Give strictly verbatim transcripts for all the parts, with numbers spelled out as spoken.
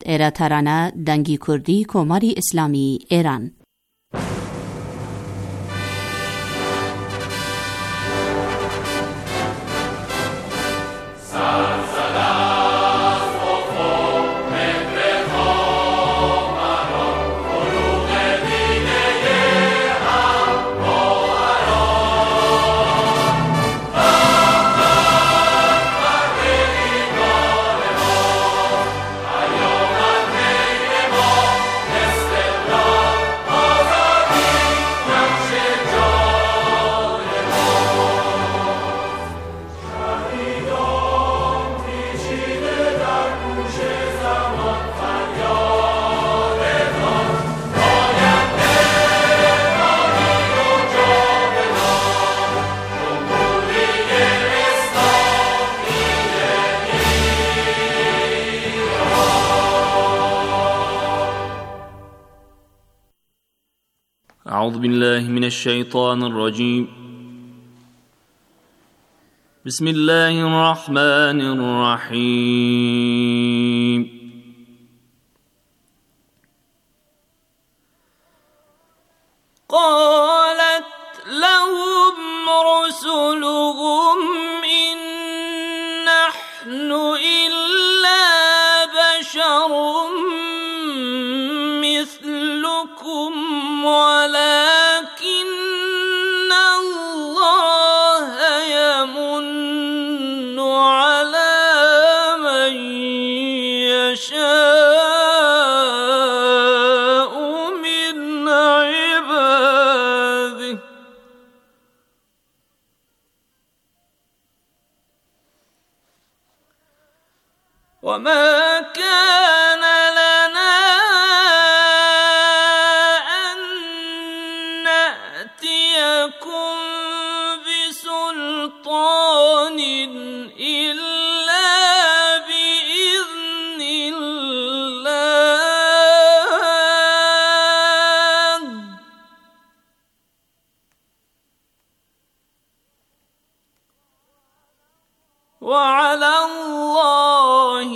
ایراترانه دنگی کردی کماری اسلامی ایران. أعوذ بالله من الشيطان الرجيم. بسم الله الرحمن الرحيم. قالت لهم رسلهم إن نحن إلا بشر مثلكم ولكن الله يمن على من يشاء من عباده وما كان لنا أن نأتيكم بسلطان إلا بإذن الله وعلى الله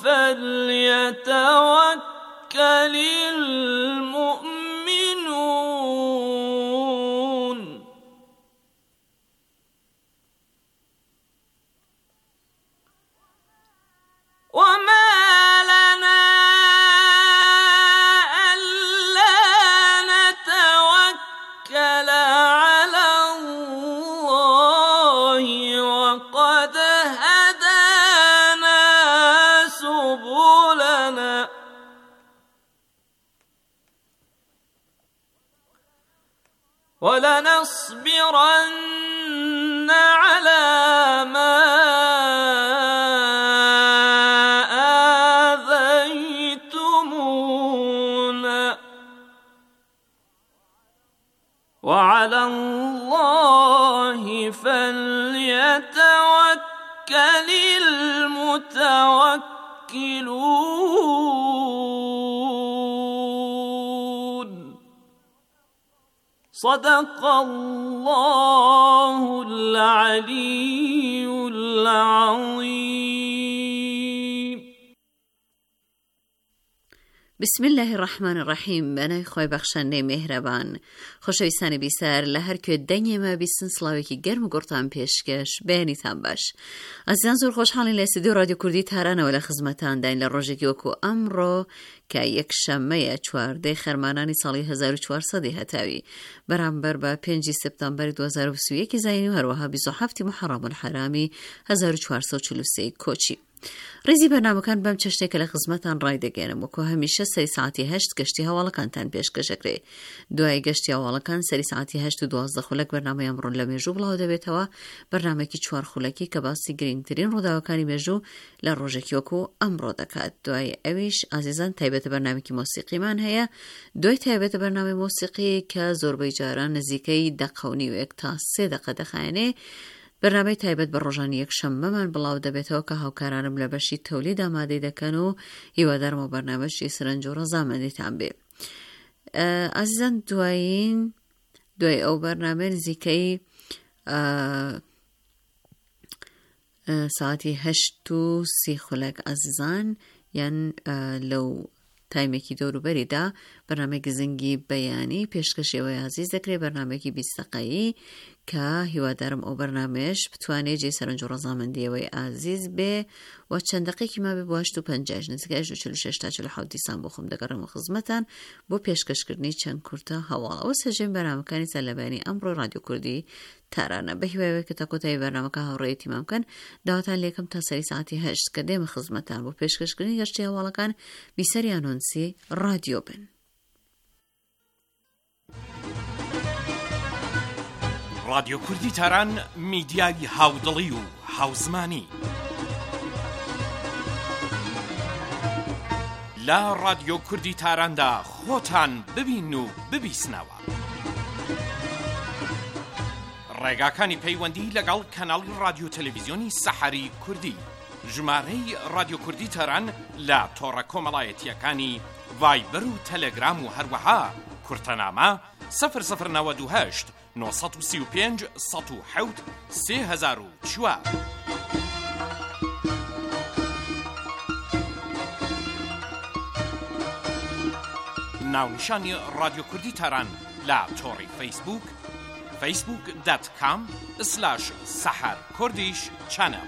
فليتوكل المؤمنون وما لنا ألا نتوكل على الله وقد هدانا سبلنا ولنصبرن على ما آذيتمونا وعلى الله فليتوكل المتوكلون. صدق الله العلي العظيم. بسم الله الرحمن الرحیم. بنای خوای بخشنده مهربان. خوشویستان بیسر لهر که دنیا ما بیستن سلاوی که گرم و گرتان پیشکش بینیتان باش. عزیزان زور خوشحالین لستیدیو رادیو کردی تهران و لخدمتان دین لروجی وکو امرو که یک شنبه چوارده خرمانانی سالی هزار و چهارصد هتاوی برابر با پنج سپتامبر دو هزار و بیست و یک زینی و هروها بیست و هفت محرم الحرامی هزار و چهارصد و چهل و سه کوچی. ریزی برنامه کن بم چشته که لخدمتان رای دگیرم و که همیشه سری ساعتی هشت گشتی حوالا کن تن پیش کشکری. دوای گشتی حوالا کن سری ساعتی هشت و دوازده خلک برنامه امرون لمیجو بلاو دبیتوا برنامه کی چوار خلکی که باسی گرین ترین رو داوکانی میجو لروجکی وکو امرو دکات. دوای اویش عزیزان تایبت برنامه کی موسیقی من هیا. دوای تایبت برنامه موسیقی که زوربای جاران نزیکی دقونی و یک تا سه دقیقه دخانه. برنامه تایبەت بە ڕۆژانی یەکشەممەمان بڵاو دەبێتەوە کە هاوکارانم لە بەشی تەولید ئامادەی دەکەن و هیوادارمە بەرنامەشی سەرنج و ڕەزامەندیتان بێ. ئازیزان دوایین دوای ئەو بەرنامە نزیکەی ساعتی هەشت و سی خولەک ئازیزان یان لەو تایمێکی دەوروبەریدا بەرنامەیەکی گزنگی بەیانی پێشکەشەوەی عزیز دەکرێت، بەرنامەیەکی بیست دقەیی کە هیوادارم ئەو بەرنامەیەش بتوانێت جێی سەرنج و ڕەزامەندیەوەی عزیز بێ و چەند دقەیەکی ما بێ بۆ هەشت و پەنجاش نزیکای هەشت و چل و شەش تا چل و حەوت دیسان بۆ خۆم دەگەڕێمەوە خزمەتان بۆ پێشکەشکردنی چەند کورتە هەواڵ. ئەوە سەرجەم بەرنامەکانی سەرلەبەیانی ئەمڕۆی رادیۆ کوردی تارانە. بە هیوایەوەی کە تا کۆتایی بەرنامەکە هاوڕێیەتی مام بکەن، داواتان لێکم تا سەری ساعتی هەشت کە دێمە خزمەتان بۆ پێشکەشکردنی گەشتی هەواڵەکان بیسەری ئانۆنسی رادیۆ بن. رادیۆ کوردی تاران میدیای هاودڵی و هاوزمانی لە رادیۆ کوردی تاراندا خۆتان ببین و ببیسنەوە. ڕێگاکانی پەیوەندی لەگەڵ کەناڵی رادیۆ تەلەڤیزیۆنی سەحەری کوردی، ژمارەی رادیۆ کوردی تاران لە تۆڕە کۆمەڵایەتیەکانی ڤایبەر و تەلەگرام و هەروەها کورتەنامە سەفر سەفر نەوەد و هەشت نۆ سەد و سی و پێنج سەد و حەوت سێ هەزار و چوار. ناونیشانی رادیۆ کوردی تاران لە تۆڕی فەیسبوک فەیسبوک دات کام سلاش سەحەر کوردیش چەنەڵ.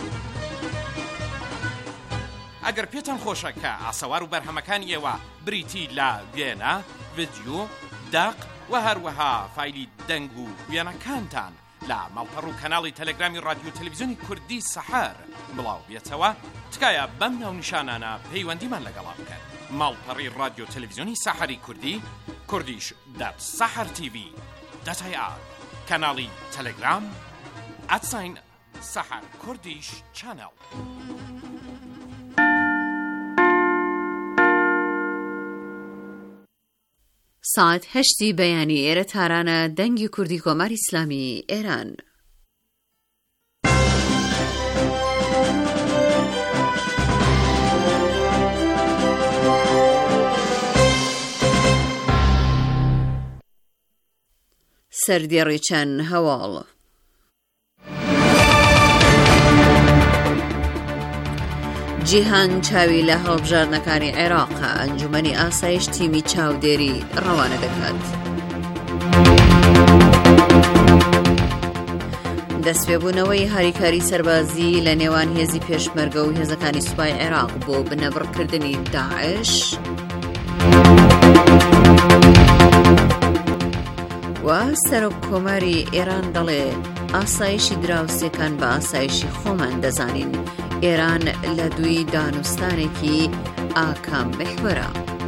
ئەگەر پێتان خۆشە کە ئاسەوار و بەرهەمەکانی ئێوە بریتی لە وێنە، ڤیدیۆ، داق و هەروەها فایلی دەنگ و وێنەکانتان لە ماڵپەڕ و کەناڵی تەلەگرامی رادیۆ تەلەڤیزیۆنی کوردی سەحەر بڵاو بێتەوە، تکایە بەم ناونیشانانە پەیوەندیمان لەگەڵا بکەن. ماڵپەڕی رادیۆ تەلەڤیزیۆنی سەحەری کوردی، کوردیش دات سەحەر تیڤی دات ئای ئار، کەناڵی تەلەگرام ئەتساین سەحەر کوردیش چەنەڵ. ساعت هەشتی بەیانی ئێرە تارانە، دەنگی کوردی کۆماری ئیسلامی ئێران. سەردێڕی چەند هەواڵ. جیهان چاوی لە هەڵبژاردنەکانی عێراقە، ئەنجومەنی ئاسایش تیمی چاودێری ڕەوانە دەکات. دەستپێبوونەوەی هاریکاری سەربازی لە نێوان هێزی پێشمەرگە و هێزەکانی سوپای عێراق بۆ بنەبڕکردنی داعش. و سەرۆک کۆماری ئێران دەڵێ ئاسایشی دراوسێکان بە ئاسایشی خۆمان دەزانین. ئێران لە دووی دانوستانێکی ئاکام محورە.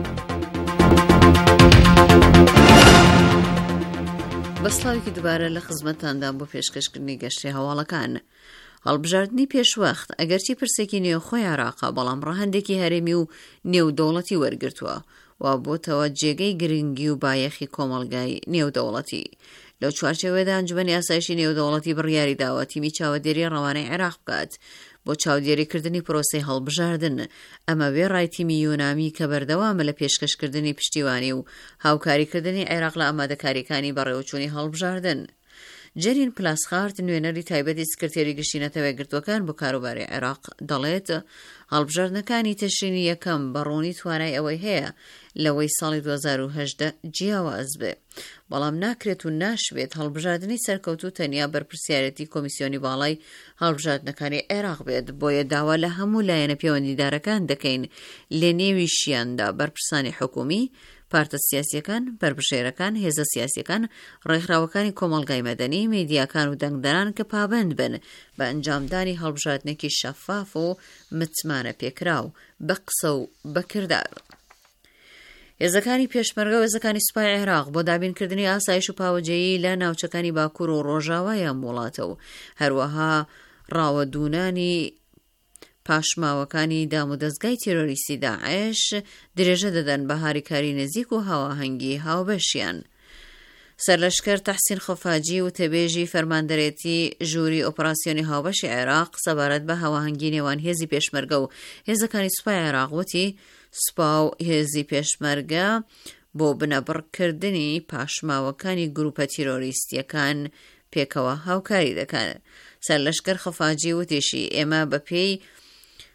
بەسڵاوێکی دووبارە لە خزمەتاندان بۆ پێشکەشکردنی گەشتی هەواڵەکان. هەڵبژاردننی پێشوەخت ئەگەرچی پرسێکی نێوخۆی عێراقا، بەڵام ڕەهەندێکی هەرێمی و نێودەوڵەتی وەرگرتووە و بۆتەوە جێگەی گرنگی و بایەخی کۆمەڵگای نێودەوڵەتی. لەو چوارچێوەیەدا ئەنجومەنی ئاسایشی نێودەوڵەتی بڕیاری داوە تیمی چاودێری ڕەوانەی عێراق بکات بۆ چاودێریکردنی پرۆسەی هەڵبژاردن. ئەمە وێ ڕای تیمی یۆنامی کە بەردەوامە لە پێشکەشکردنی پشتیوانی و هاوکاریکردنی عێراق لە ئامادەکاریەکانی بەڕێوەچوونی هەڵبژاردن. جەرین پلاسخارت، نوێنەری تایبەتی سکرتێری گشتی نەتەوەیەگرتوەکان بۆ کاروباری عێراق دەڵێت هەڵبژاردنەکانی تەشرینی یەکەم بەڕوونی توانای ئەوەی هەیە لەوەی ساڵی دوو هەزار و هەژدە جیاواز بێ، بەڵام ناکرێت و ناشوێت هەڵبژاردننی سەرکەوتوو تەنیا بەرپرسیارەتی کۆمیسیۆنی باڵای هەڵبژاردنەکانی عێراق بێت. بۆیە داوا لە هەموو لایەنە پەیوەندیدارەکان دەکەین لە نێویشیاندا بەرپرسانی حکومی، پارتە سیاسیەکان، بربژێرەکان، هێزە سیاسیەکان، ڕێکخراوەکانی کۆمەڵگای مەدەنی، میدیاکان و دەنگدەران کە پابند بن بە ئەنجامدانی هەڵبژاردنێکی شەفاف و متمانە پێکراو بە قسە و بەکردار. هێزەکانی پێشمەرگە و هێزەکانی سوپای عێراق بۆ دابینکردنی ئاسایش و پاوەجێیی لە ناوچەکانی باکوور و ڕۆژاوایان وڵاتە و هەروەها ڕاوەدوونانی پاشماوەکانی دام و دەستگای تیرۆریستی داعش درێژە دەدەن بە هاریکاری نزیک و هاواهەنگی هاوبەشیان. سەرلەشکەر تەحسین خۆفاجی و تەبێژی فەرماندەرێتی ژووری ئۆپراسیۆنی هاوبەشی عێراق سەبارەت بە هاواهەنگی نێوان هێزی پێشمەرگە و هێزەکانی سوپای عێراق وتی سوپا و هێزی پێشمەرگە بۆ بنەبڕکردنی پاشماوەکانی گروپە تیرۆریستیەکان پێکەوە هاوکاری دەکەن. سەرلەشکەر خۆفاجی وتیشی ئێمە بەپێی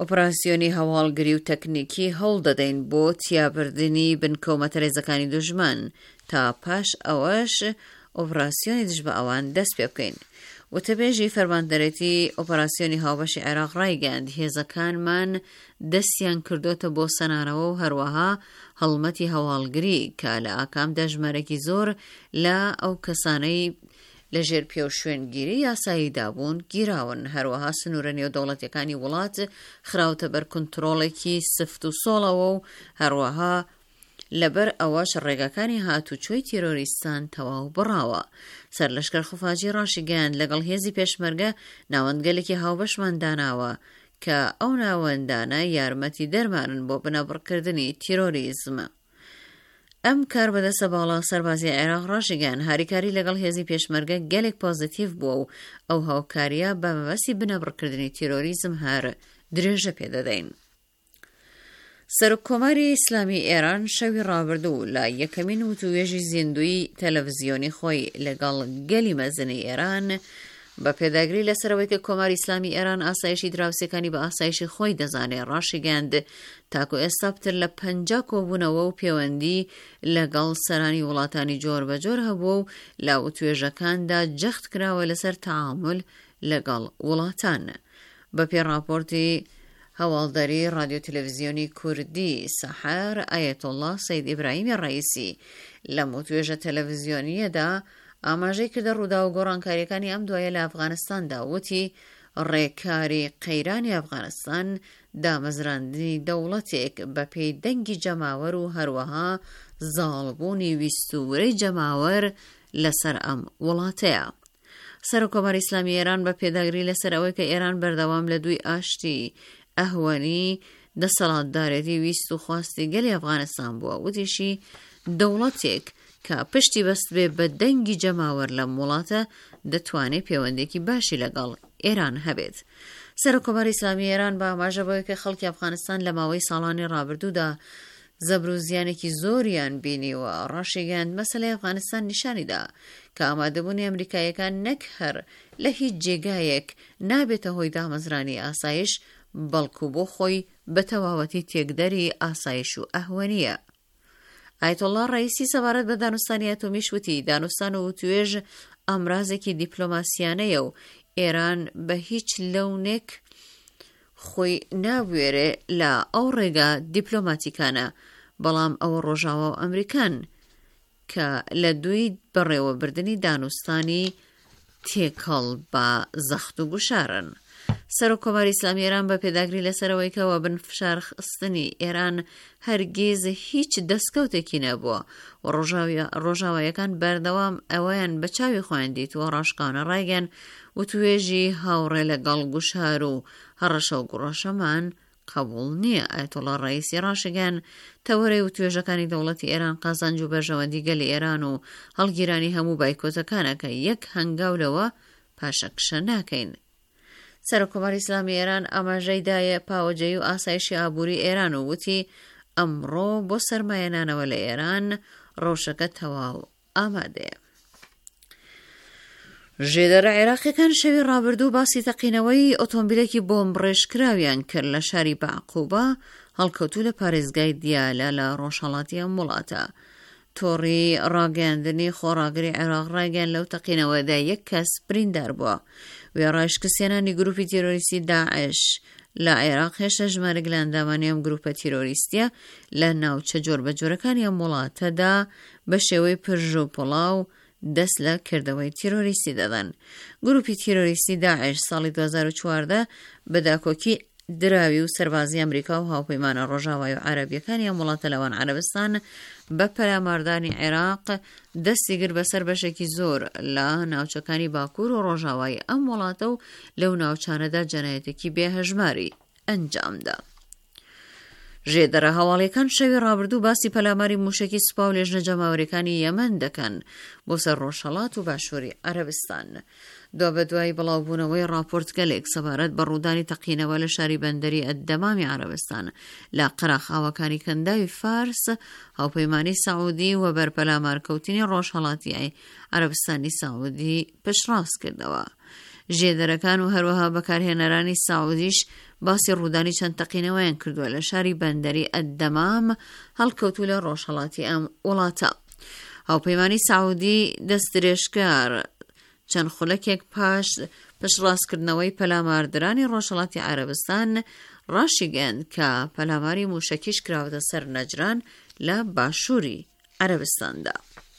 ئۆپراسیۆنی هەواڵگری و تەکنیکی هەوڵ دەدەین بۆ تیابردنی بنکەومەتە ڕێزەکانی دوژمن تا پاش ئەوەش ئۆپراسیۆنی دژ بە ئەوان دەست پێ بکەین. وتەبێژی فەرماندەرێتی ئۆپراسیۆنی هاوبەشی عێراق ڕایگەیاند هێزەکانمان دەستیان کردوتە بۆ سەنارەوە و هەروەها هەڵمەتی هەواڵگری کە لە ئاکامدا ژمارەی زۆر لە ئەو کەسانەی لە ژێر پێ و شوێنگیری یاسایی دابوون گیراون. هەروەها سنوورە نێودەوڵەتیەکانی وڵات خراوتە بەر کنترۆڵێکی سفت و سۆڵەوە و هەروەها لەبەر ئەوەش ڕێگەکانی هاتوچۆی تیرۆریستان تەواو بڕاوە. سەرلەشکەر خوفاجی ڕاشیگەیاند لەگەڵ هێزی پێشمەرگە ناوەندگەلێکی هاوبەشمان داناوە کە ئەو ناوەندانە یارمەتی دەرمانن بۆ بنەبڕکردنی تیرۆریزم. ئەم کار بەدەستە باڵا سەربازی عێراق ڕاشیگەیاند هاریکاری لەگەڵ هێزی پێشمەرگە گەلێک پۆزتیڤ بووە و ئەو هاوکاریە بە مەبەستی بنەبڕکردنی تیرۆریزم هەر درێژە پێدەدەین. سەرۆککۆماری ئیسلامی ئێران شەوی ڕابردوو لە یەکەمین وتووێژی زیندوی تەلەڤیزیۆنی خۆی لەگەڵ گەلی مەزنی ئێران بە پێداگری لەسەرەوەی کە کۆماری ئیسلامی ئێران ئاسایشی دراوسەکانی بە ئاسایشی خۆی دەزانێت ڕاشیگەیاند تاکو ئێستا پتر لە پەنجا کۆبوونەوە و پەیوەندی لەگەڵ سەرانی وڵاتانی جۆر بەجۆر هەبوو و لە وتوێژەکاندا جەخت کراوە لەسەر تەعامل لەگەڵ وڵاتان. بە پێ راپۆرتی هەواڵدەری رادیۆ تەلەڤیزیۆنی کوردی سەحەر ئایەتۆڵڵا سەید ئیبراهیمی ڕەئیسی لە وتوێژە تەلەڤیزیۆنیەدا ئاماژەی کردە ڕوودا و گۆڕانکاریەکانی ئەم دوایە لە ئەفغانستاندا وتی ڕێکاری قەیرانی ئەفغانستان دامەزراندنی دەوڵەتێک بە پێی دەنگی جەماوەر و هەروەها زاڵبوونی ویستوورەی جەماوەر لەسەر ئەم وڵاتەیە. سەرۆکۆماری ئیسلامی ئێران بە پێداگری لەسەر ئەوەی کە ئێران بەردەوام لە دووی ئاشتی ئەهوەنی دەسەڵاتدارێتی ویست و خواستی گەلی ئەفغانستان بووە وتیشی دەوڵەتێک کە پشتی بەست بێ بە دەنگی جەماوەر لەم وڵاتە دەتوانێت پەیوەندێکی باشی لەگەڵ ئێران هەبێت. سەرۆکۆماری ئیسلامی ئێران بە ئاماژە بەوەی کە خەڵکی ئەفغانستان لە ماوەی ساڵانی ڕابردوودا زەبر و زیانێکی زۆریان بینیوە ڕاشیگەیاند مەسەلەی ئەفغانستان نیشانیدا کە ئامادەبوونی ئەمریکایەکان نەک هەر لە هیچ جێگایەک نابێتە هۆی دامەزرانی ئاسایش بەڵکو بۆ خۆی بە تەواوەتی تێکدەری ئاسایش و ئەهوەنیە. ئایەتۆڵڵا ڕەئیسی سەبارەت بە دانوستانی ئەتۆمیش وتی دانوستان و توێژ ئەمرازێکی دیپلۆماسیانەیە و ئێران بە هیچ لەونێک خۆی نابوێرێ لە ئەو ڕێگە دیپلۆماتیکانە بەڵام ئەوە ڕۆژاوە و ئەمریکان کە لە دووی بەڕێوەبردننی دانوستانی تێکەڵ بە زەخت و گوشارن. سەرۆکۆماری ئیسلامی ئێران بە پێداگری لەسەرەوەی کەوە بن فشار خستنی ئێران هەرگیز هیچ دەستکەوتێکی نەبووە و ڕۆژاوایەکان بەردەوام ئەوەیان بە چاوی خۆیان دیتووە ڕاشقانە ڕایگەن و توێژی هاوڕێ لەگەڵ گوشار و هەڕەشە و گوڕەشەمان قبول نییە. ئایەتۆڵڵا ڕەئیسی ڕاشگەیاند تەوەرەی و توێژەکانی دەوڵەتی ئێران قازانج و بەرژەوەندی گەلی ئێران و هەڵگیرانی هەموو بایکۆتەکانەکە یەک هەنگاولەوە پاشەکشە ناکەین. سەرۆکۆماری ئیسلامی ئێران ئاماژەی دایە پاوەجەی و ئاسایشی ئابووری ئێران و وتی ئەمڕۆ بۆ سەرمایەنانەوە لە ئێران ڕەوشەکە تەواو ئامادەیە. ژێدەرە عێراقیەکان شەوی ڕابردوو باسی تەقینەوەی ئۆتۆمبیلێکی بۆمب ڕێژکراویان کرد لە شاری بەعقوبە هەڵکەوتوو لە پارێزگای دیالە لە ڕۆژهەڵاتی ئەم وڵاتە. تۆڕی ڕاگەاندنی خۆڕاگری عێراق ڕایگەیاند لەو تەقینەوەدا یەک کەس بریندار بووە. وێڕایش کەسێنانی گروپی تیرۆریستی داعش لە عێراق هێشتا ژمارەی لە ئەندامانی ئەم گروپە تیرۆریستیە لە ناوچە جۆربەجۆرەکانی ئەم وڵاتەدا بە شێوەی پرژ و پڵاو دەست لە کردەوەی تیرۆریستی دەدەن. گروپی تیرۆریستی داعش ساڵی دوو هەزار و چواردە بەداکۆکی دراوی و سەربازی ئەمریکا و هاوپەیمانە ڕۆژاوای و عەرەبیەکانی ئەم وڵاتە لەوان عەرەبستان بە پەلاماردانی عێراق دەستی گر بەسەر بەشێکی زۆر لە ناوچەکانی باکوور و ڕۆژاوای ئەم وڵاتە و لەو ناوچانەدا جەنایەتێکی بێهەژماری ئەنجامدا. ژێدەرە هەواڵیەکان شەوی ڕابردوو باسی پەلاماری موشکی سوپا و لێژنە جەماوەریەکانی یەمەن دەکەن بۆ سەر ڕۆژهەڵات و باشووری عەرەبستان. دوا بە دوای بڵاوبوونەوەی راپۆرتگەلێک سەبارەت بە ڕوودانی تەقینەوە لە شاری بەندەری ئەددەمامی عەرەبستان لە قەراخاوەکانی کەنداوی فارس هاوپەیمانی سەعودی و بەرپەلامارکەوتنی ڕۆژهەڵاتی عەرەبستانی سەعودی پشتڕاست کردەوە. ژێدەرەکان و هەروەها بەکارهێنەرانی ساعودیش باسی ڕوودانی چەند تەقینەوەیان کردووە لە شاری بەندەری ئەددەمام هەڵکەوتوو لە ڕۆژهەڵاتی ئەم وڵاتە. هاوپەیمانی ساعودی دەستدرێژکار چەند خولەکێک پاش پشتڕاستکردنەوەی پەلاماردرانی ڕۆژهەڵاتی عەرەبستان ڕاشیگەیاند کە پەلاماری موشەکیش کراوەتە سەر نەجران لە باشووری عەرەبستاندا.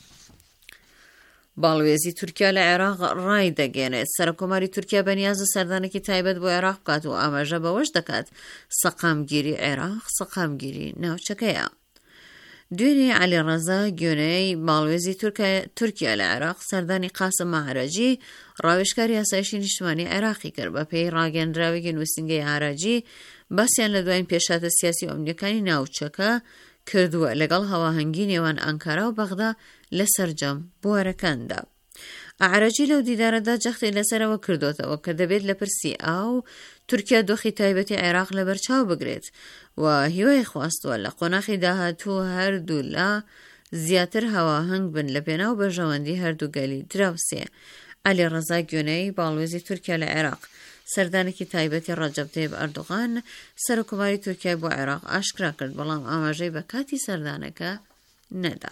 باڵوێزی تورکیا لە عێراق ڕای دەگەێنێت. سەرۆکۆماری تورکیا بەنیازە سەردانێکی تایبەت بۆ عێراق بکات و ئاماژە بەوەش دەکات سەقامگیری عێراق سەقامگیری ناوچەکەیە. دوێنێ عەلیڕەزا گوێنەی باڵوێزی تورکیا لە عێراق سەردانی قاسم مەعراجی ڕاوێژکاری یاسایشی نیشتیمانی عێراقی کرد. بە پێی ڕاگەیەندراوێکی نووسینگەی عەراجی باسییان لە دوایین پێشاتە سیاسی و ئەمنیەکانی ناوچەکە کردووە لەگەڵ هەواهەنگی نێوان ئەنکارا و بەغدا لە سەرجەم بوارەکاندا. عەراجی لەو دیدارەدا جەختی لەسەرەوە کردوتەوە کە دەبێت لە پرسی ئاو تورکیا دۆخی تایبەتی عێراق لە بەرچاو بگرێت و هیوای خواستووە لە قۆناغی داهاتوو هەردوو لا زیاتر هەواهەنگ بن لە پێناو بەرژەوەندی هەردوو گەلی دراوسێ. عەلیڕەزا گوێنەی باڵوێزی تورکیا لە عێراق سەردانێکی تایبەتی ڕەجەب تەیب ئەردوغان سەرۆکۆماری تورکیا بۆ عێراق ئاشکرا کرد، بەڵام ئاماژەی بە کاتی سەردانەکە نەدا.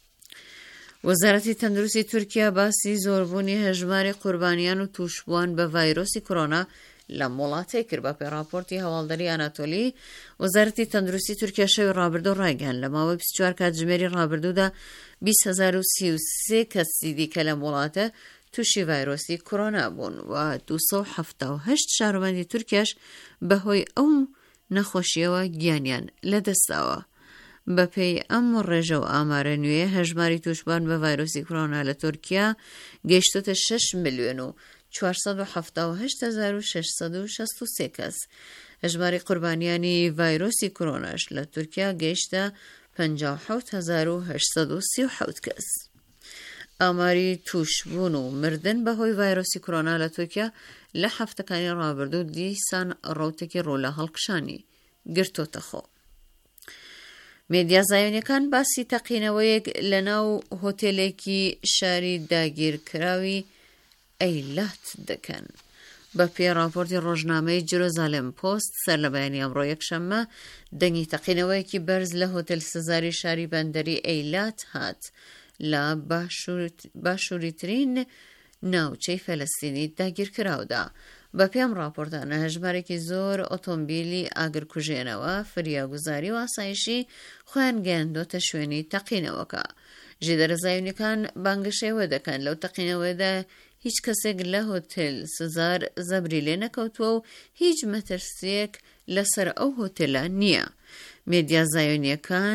وەزارەتی تەندروستی تورکیا باسی زۆربوونی هەژماری قوربانیان و تووشبووان بە ڤایرۆسی کۆرۆنا لە وڵاتێ کرد. بە پێی راپۆرتی هەواڵدەری ئاناتۆلی، وەزارەتی تەندروستی تورکیا شەوی ڕابردوو ڕایگەیاند لە ماوەی بیست و چوار کاتژمێری ڕابردوودا بیست هەزار و سی و سێ کەسی دیکە لەم وڵاتە تووشی ڤایرۆسی کۆرۆنا بوون و دووسە و حەڤتا و هەشت شارەوەندی تورکیاش بەهۆی ئەو نەخۆشیەوە گیانیان لەدەستاوە. بە پێی ئەم ڕێژە و ئامارە نوێ هەژماری تووشبان بە ڤایرۆسی کۆرۆنا لە تورکیا گەیشتۆتە شەش ملیۆن و چوارسەد و حەڤتا و هەشت هەزار و شەش سەد و شەست و سێ کەس. هەژماری قوربانیانی ڤایرۆسی کۆرۆناش لە تورکیا گەیشتە پەنجا و حەوت هەزار و هەشت سەد و سی و حەوت کەس. ئاماری تووشبوون و مردن بەهۆی ڤایرۆسی کۆرۆنا لە تورکیا لە هەفتەکانی ڕابردوو دیسان ڕەوتێکی ڕوو لە هەڵکشانی گرتۆتە خۆ. مێدیا زایۆنیەکان باسی تەقینەوەیەک لە ناو هۆتێلێکی شاری داگیرکراوی ئەیلات دەکەن. بە پێی راپۆرتی ڕۆژنامەی جێروزالێم پۆست سەر لە بەیانی ئەمڕۆ یەکشەممە دەنگی تەقینەوەیەکی بەرز لە هۆتێل سزاری شاری بەندەری ئەیلات هات لە باشووریترین ناوچەی فەلەستینی داگیرکراودا. بە پێم راپۆرتانە هەژمارێکی زۆر ئۆتۆمبیلی ئاگرکوژێنەوە فریاگوزاری و ئاسایشی خۆیان گەیاندۆتە شوێنی تەقینەوەکە. ژێدەرە زایۆنیەکان بانگەشەوە دەکەن لەو تەقینەوەدا هیچ کەسێک لە هۆتێل سزار زەبری لێ نەکەوتووە و هیچ مەترسیەک لەسەر ئەو هۆتێلە نییە. مێدیا زایۆنیەکان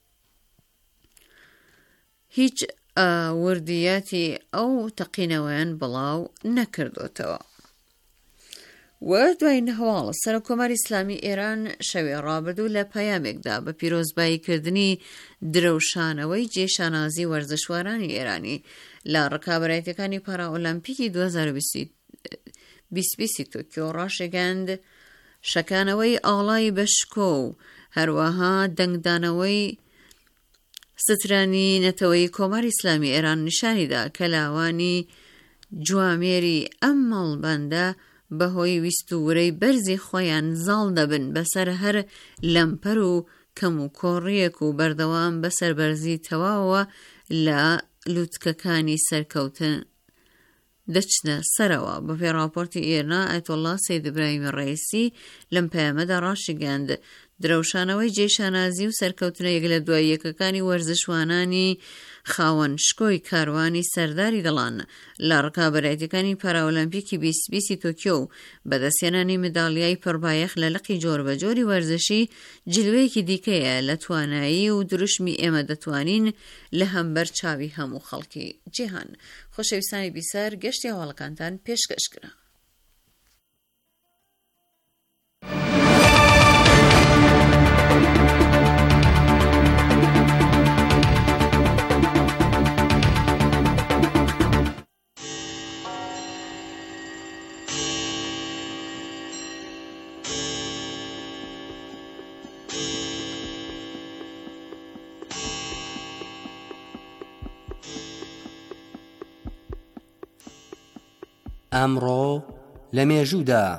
هیچ وردیاتی ئەو تەقینەوەیان بڵاو نەکردوتەوە. و دوای هەواڵە سەرۆکۆماری ئیسلامی ئێران شەوێ ڕابردوو لە پەیامێکدا بە پیرۆزباییکردنی درەوشانەوەی جێشانازی وەرزشوارانی ئێرانی لە ڕکابەرایەتەکانی پارا ئۆلۆمپیکی دوو هەزار و بیست تۆکیۆ ڕاشێگەاند شەکانەوەی ئاڵای بەشکۆ و هەروەها دەنگدانەوەی سترانی نەتەوەی کۆماری ئیسلامی ئێران نیشانیدا کە لاوانی جوامێری ئەم مەڵبەندە بەهۆی ویستورەی بەرزی خۆیان زاڵ دەبن بەسەر هەر لەمپەر و کەم و کۆڕیەک و بەردەوام بەسەر بەرزی تەواوە لە لووتکەکانی سەرکەوتن دەچنە سەرەوە. بە پێی راپۆرتی ئێرنا ئایەتۆڵڵا سەید ئیبراهیمی ڕەیسی لەم پەیامەدا ڕاشیگەاند درەوشانەوەی جێشانازی و سەرکەوتنە یەک لە دوای یەکەکانی وەرزشوانانی خاوەن شکۆی کاروانی سەرداری دەڵان لە ڕکابەرایەتەکانی پاراۆلۆمپیکی بیست بیست تۆکیۆ و بەدەستهێنانی مداڵیای پڕبایەخ لە لەقی جۆربەجۆری وەرزشی جلوەیەکی دیکەیە لە توانایی و دروشمی ئێمە دەتوانین لە هەمبەر چاوی هەموو خەڵکی جیهان. خۆشەویستانی بیسەر گەشتی هەواڵەکانتان پێشکەشکرا. ئەمڕۆ لە مێژوودا.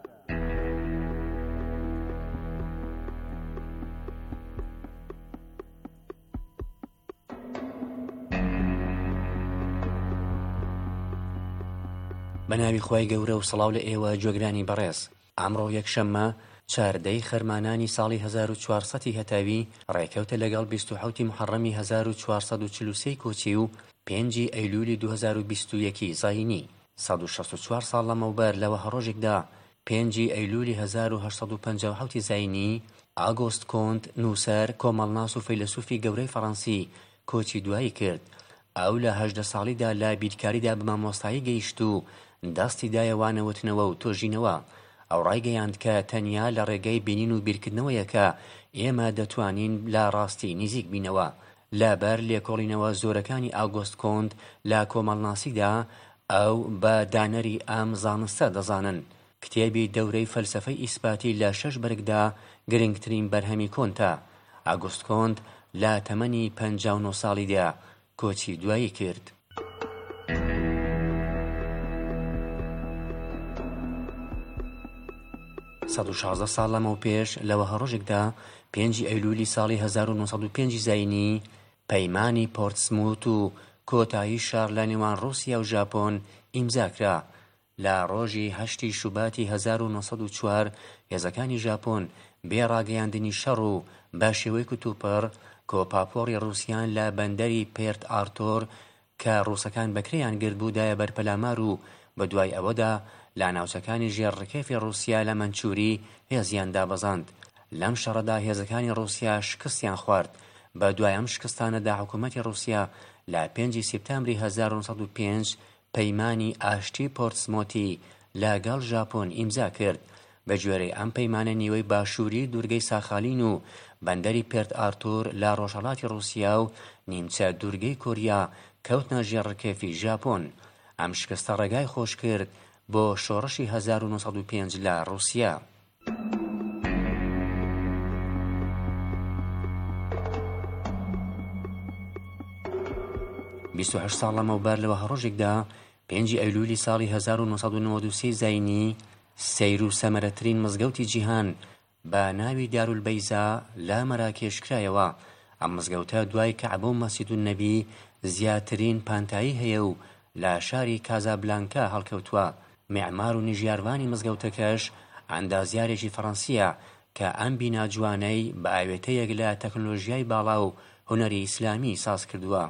بەناوی خۆی گەورە و سڵاو لە ئێوە گوێگرانی بەڕێز. ئەمڕۆ یەکشەممە چاردەی خەرمانانی ساڵی هەزار و چوارسەدی هەتاوی ڕێکەوتە لەگەڵ بیست و حەوتی محەڕەمی هەزار و چوارسەد و چل و سێ کۆچی و پێنجی ئەیلولی دوو هەزار و بیست و یەکی زاینی. سەد و شەست و چوار ساڵ لەمەوبەر لەوە هەڕۆژێکدا پێنجی ئەیلولی هەزار و هەشت و پەنجا و حەوتی زاینی ئاگۆست کۆنت نووسەر کۆمەڵناس و فەیلسوفی گەورەی فەڕەنسی کۆچی دوایی کرد. ئەو لە هەژدە ساڵیدا لە بیرکاریدا بە مامۆستایی گەیشت و دەستی دایەوانەوتنەوە و تۆژینەوە. ئەو ڕایگەیاند کە تەنیا لە ڕێگەی بینین و بیرکردنەوەیە کە ئێمە دەتوانین لە ڕاستی نزیک بینەوە. لەبەر لێکۆڵینەوە زۆرەکانی ئاگۆست کۆنت لە کۆمەڵناسیدا ئەو بە دانەری ئەم زانستە دەزانن. کتێبی دەورەی فەلسەفەی ئیسپاتی لە شەش بەرگدا گرنگترین بەرهەمی کۆنتە. ئاگۆست کۆنت لە تەمەنی پەنجا و نۆ ساڵیدا کۆچی دوایی کرد. سەد و شازدە ساڵ لەمەو پێش لەوە هەڕۆژێکدا پێنجی ئەیلولی ساڵی هەزار و نۆسەد و پێنج زاینی پەیمانی پۆرتسموت و کۆتایی شار لە نێوان رووسیا و ژاپۆن ئیمزاکرا. لە ڕۆژی هەشتی شوباتی هەزار و نۆسەد و چوار هێزەکانی ژاپۆن بێ ڕاگەیاندنی شەڕ و بە شێوەی کتوپڕ کۆپاپۆڕی رووسیان لە بەندەری پێرت ئارتۆر کە ڕووسەکان بەکرێیان گرت بوو دایە بەرپەلامار و بە دوای ئەوەدا لە ناوچەکانی ژێڕڕکێفی رووسیا لە مەنچوری هێزیان دابەزاند. لەم شەڕەدا هێزەکانی رووسیا شکستیان خوارد. بە دوای ئەم شکستانەدا حکوومەتی رووسیا لە پێنجی سێپتەمبری هەزار و نۆسەد و پێنج پەیمانی ئاشتی پۆرتسمۆتی لەگەڵ ژاپۆن ئیمزا کرد. بە گوێرەی ئەم پەیمانە نیوەی باشووری دوورگەی ساخالین و بەندەری پێرت ئارتۆر لە ڕۆژهەڵاتی رووسیا و نیمچە دوورگەی کۆریا کەوتنە ژێڕڕکێفی ژاپۆن. ئەم شکستە ڕێگای خۆش کرد بۆ شۆڕشی هەزار و نۆسەد و پێنج لە رووسیا. بیست و هەشت ساڵ لەمەوبەر لەوە هەڕۆژێکدا پێنجی ئەیلولی ساڵی هەزار و نۆسەد و نۆڤەد و سێ زاینی سەیر و سەمەرەترین مزگەوتی جیهان بە ناوی دارولبەیزا لە مەراکێش کرایەوە. ئەم مزگەوتە دوای کەعبە و مەسجید النەبی زیاترین پانتایی هەیە و لە شاری کازابلانکا هەڵکەوتووە. معمار و نیژیاروانی مزگەوتەکەش ئەندازیارێکی فەڕەنسیە کە ئەم بینا جوانەی بە ئاوێتەیەک لە تەکنۆلۆژیای باڵا و هونەری ئیسلامی ساز کردووە.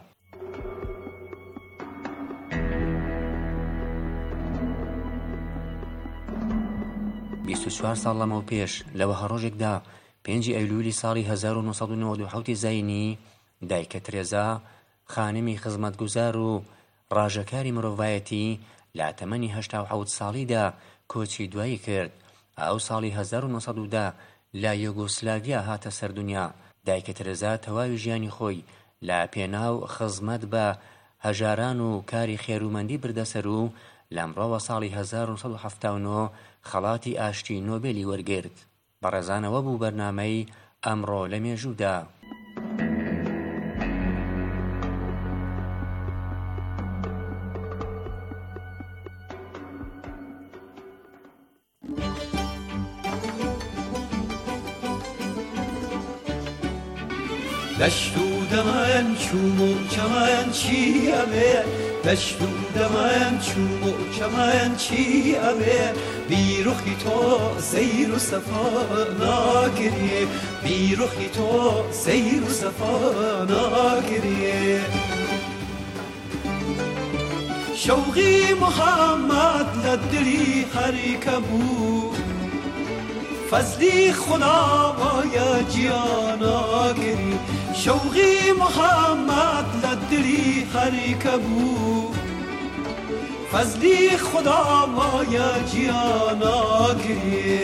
بیست و چوار ساڵ لەمەو پێش لەوە هەڕۆژێکدا پێنجی ئەیلولی ساڵی هەزار و نۆسەد و نۆڤەد و حەوتی زاینی دایکە ترێزا خانمی خزمەتگوزار و ڕاژەکاری مرۆڤایەتی لە تەمەنی هەشتا و حەوت ساڵیدا کۆچی دوایی کرد. ئەو ساڵی هەزار و نۆسەد و دە لە یوگۆسلاڤیا هاتە سەردونیا. دایکە ترێزا تەواوی ژیانی خۆی لە پێناو خزمەت بە هەژاران و کاری خێرومەندی بردەسەر و لەمڕۆوە ساڵی هەزار و سەد و هەفتا و نۆ خەڵاتی ئاشتی نۆبێلی وەرگرت. بەڕێزانەوە بوو بەرنامەی ئەمڕۆ لە مێژوودا. دەشت و دەمان چوم و چەمان چی ئەبێ دەشت و دەمان چوم و چەمان چی ئەبێ بیرۆخی تۆ سەیر و سەفا ناگرێ بیرۆخی تۆ سەیر و سەفا ناگرێ شەوقی محەممەد لە دڵی هەریکە بوو فەزلی خوداوایە گیاناگری شەوقی محەممەد لە دڵی هەریکە بوو فەزلی خوداوایە گیاناگری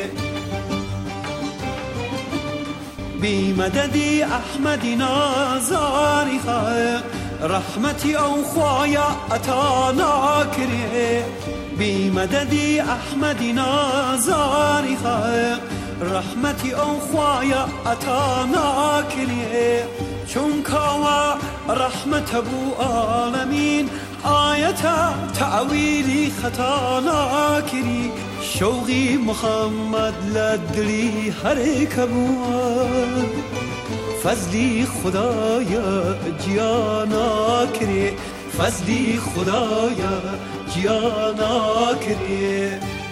بیمەدەدی ئەحمەدی نازاری خەق ڕەحمەتی ئەو خوایە ئەتا ناکرێ بیمەدەدی ئەحمەدی نازاری خەق ڕەحمەتی ئەو خوایە ئەتا ناکرێ چونکەوە ڕەحمەتە بوو ئاڵەمین آیتا تعویلی خطا ناکری شوقی محمد لدلی هر کبوان فضلی خدایا جیانا کری فضلی خدایا جیانا کری.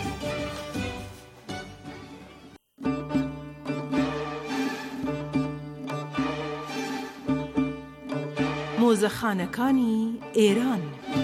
مۆزەخانەکانی ئێران.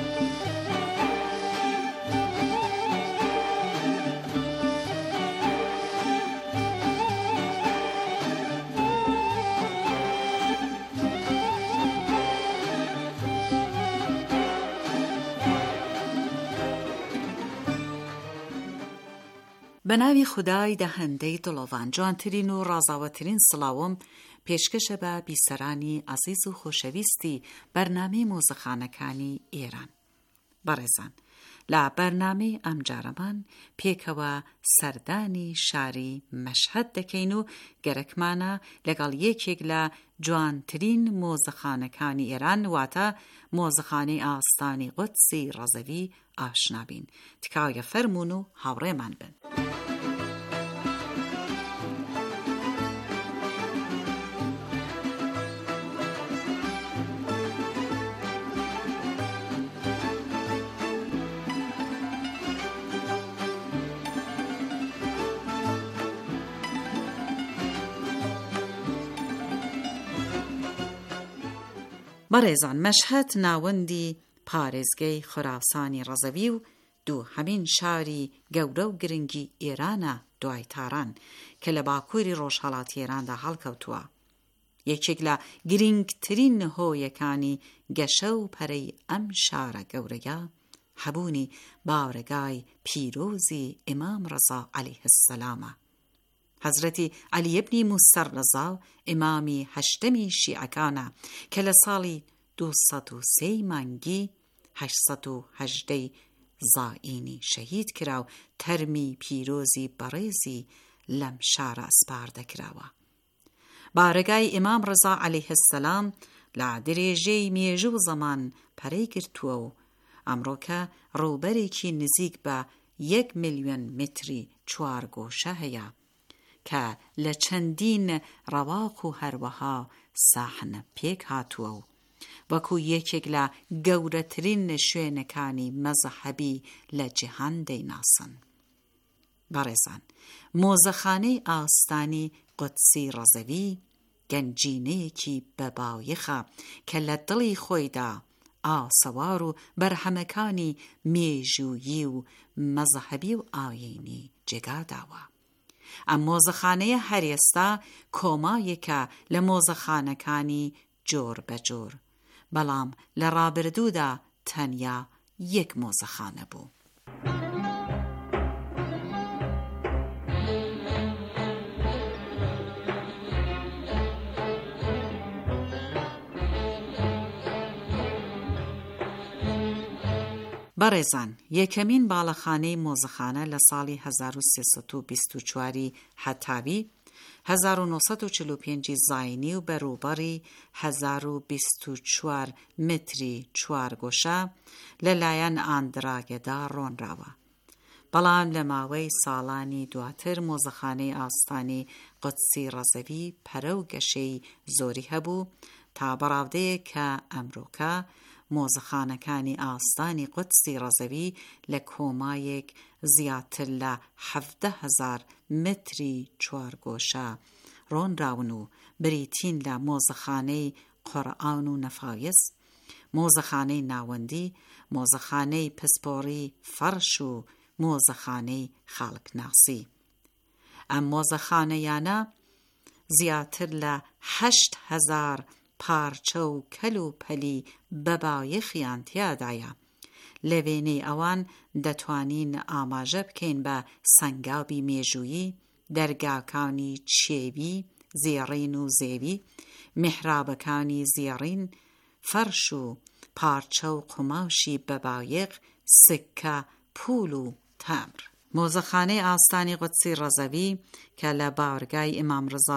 بە ناوی خودای دەهەندەی دڵۆڤان، جوانترین و ڕازاوەترین سڵاوم پێشکەشە بە بیسەرانی عەزیز و خۆشەویستی بەرنامەی مۆزەخانەکانی ئێران. بەڕێزان، لە بەرنامەی ئەمجارەمان پێکەوە سەردانی شاری مەشهەد دەکەین و گەرەکمانە لەگەڵ یەکێک لە جوانترین مۆزەخانەکانی ئێران واتە مۆزەخانەی ئاستانی قودسی ڕەزەوی ئاشنابین. تکایە فەرموون و هاوڕێمان بن. بەڕێزان، مەشهەد ناوەندی پارێزگەی خوراسانی ڕەزەوی و دوو هەمین شاری گەورە و گرنگی ئێرانە دوای تاران کە لە باکووری ڕۆژهەڵاتی ئێراندا هەڵکەوتووە. یەکێک لە گرنگترین هۆیەکانی گەشە و پەرەی ئەم شارە گەورەیە هەبوونی باوەڕێگای پیرۆزی ئیمام ڕەزا عەلەیه السەلامە. حەزرەتی عەلی ئیبنی موسە ڕەزا ئیمامی هەشتەمی شیعەکانە کە لە ساڵی دووسەد و سێی مانگی هەشتسەد و هەژدەی زائینی شەهید کرا و تەرمی پیرۆزی بەڕێزی لەم شارە ئەسپار دەکراوە. بارگای ئیمام ڕەزا عەلەیه السەلام لە درێژەی مێژوو زەمان پەرەی گرتووە و ئەمڕۆکە ڕووبەرێکی نزیک بە یەک ملیۆن متری چوارگۆشە هەیە کە لە چەندین ڕەواق و هەروەها ساحنە پێک هاتووە و وەکو یەکێک لە گەورەترین شوێنەکانی مەزەهەبی لە جیهان دەیناسن. بەڕێزان، مۆزەخانەی ئاستانی قودسی ڕەزەوی گەنجینەیەکی بەبایەخە کە لە دڵی خۆیدا ئاسەوار و بەرهەمەکانی مێژوویی و مەزەهەبی و ئایینی جێگاداوە. ئەم مۆزەخانەیە هەر ئێستا کۆمایەکە لە مۆزەخانەکانی جۆر بەجۆر، بەڵام لە ڕابردوودا تەنیا یەک مۆزەخانە بوو. بەڕێزان، یەکەمین باڵەخانەی مۆزەخانە لە ساڵی هەزار و سێسەد و بیست و چواری هەتاوی هەزار و نۆسەد و چل و پێنجی زاینی و بەروبەڕی هەزار و بیست و چوار متری چوارگۆشە لەلایەن ئاندراگەدا ڕۆنراوە. بەڵام لە ماوەی ساڵانی دواتر مۆزەخانەی ئاستانی قودسی ڕەزەوی پەرە و گەشەی زۆری هەبوو تا بەڕاودەیە کە ئەمڕۆکە مۆزەخانەکانی ئاستانی قودسی ڕەزەوی لە کۆمایەک زیاتر لە حەڤدە هەزار متری چوارگۆشە ڕۆنراون و بریتین لە مۆزەخانەی قورئان و نەفایس، مۆزەخانەی ناوەندی، مۆزەخانەی پسپۆڕی فەرش و مۆزەخانەی خاڵقناسی. ئەم مۆزەخانەیانە زیاتر لە هەشت هەزار پارچە و کەل و پەلی بەبایەخیان تیادایە. لە وێنەی ئەوان دەتوانین ئاماژە بکەین بە سەنگابی مێژوویی، دەرگاکانی چێوی زێڕین و زێوی، میحرابەکانی زێڕین، فەرش و پارچە و قوماشی بەبایەخ، سکە، پول و تەمر. مۆزەخانەی ئاستانی قودسی ڕەزەوی کە لە باوەرگای ئیمام ڕەزا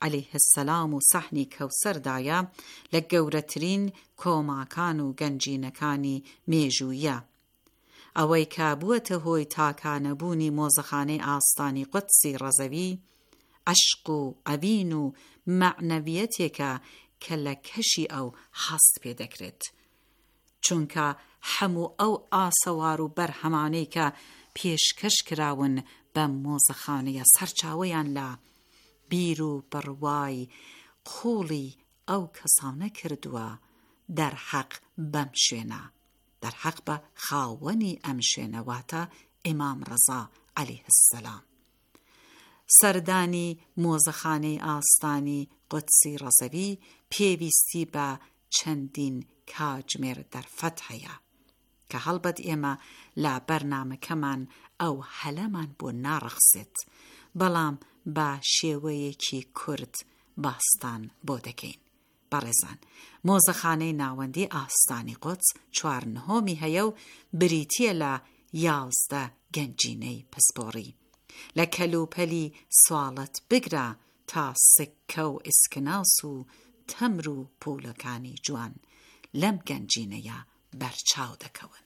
عەلەیه السەلام و سەحنی کەوسەردایە لە گەورەترین کۆماکان و گەنجینەکانی مێژوویە. ئەوەی کە بووەتە هۆی تاکانەبوونی مۆزەخانەی ئاستانی قودسی ڕەزەوی، عەشق و ئەڤین و مەعنەویەتێکە کە لە کەشی ئەو هەست پێدەکرێت، چونکە هەموو ئەو ئاسەوار و بەرهەمانەی کە پێشکەش کراون بە مۆزەخانەیە سەرچاوەیان لە بیر و بڕوای قوڵی ئەو کەسانە کردووە دەرحەق بەم شوێنە، دەرحەق بە خاوەنی ئەم شوێنەواتە ئیمام ڕەزا عەلەیه السەلام. سەردانی مۆزەخانەی ئاستانی قودسی ڕەزەوی پێویستی بە چەندین کاتژمێر دەرفەت هەیە کە هەڵبەت ئێمە لە بەرنامەکەمان ئەو هەلەمان بۆ ناڕەخسێت، بەڵام بە شێوەیەکی کورد باستان بۆ دەکەین. بەڕێزان، مۆزەخانەی ناوەندی ئاستانی قودس چوار نهۆمی هەیە و بریتیە لە یازدە گەنجینەی پسپۆڕی. لە کەلوپەلی سواڵەت بگرە تا سکە و ئیسکناس و تەمر و پوولەکانی جوان لەم گەنجینەیە بەرچاو دەکەون.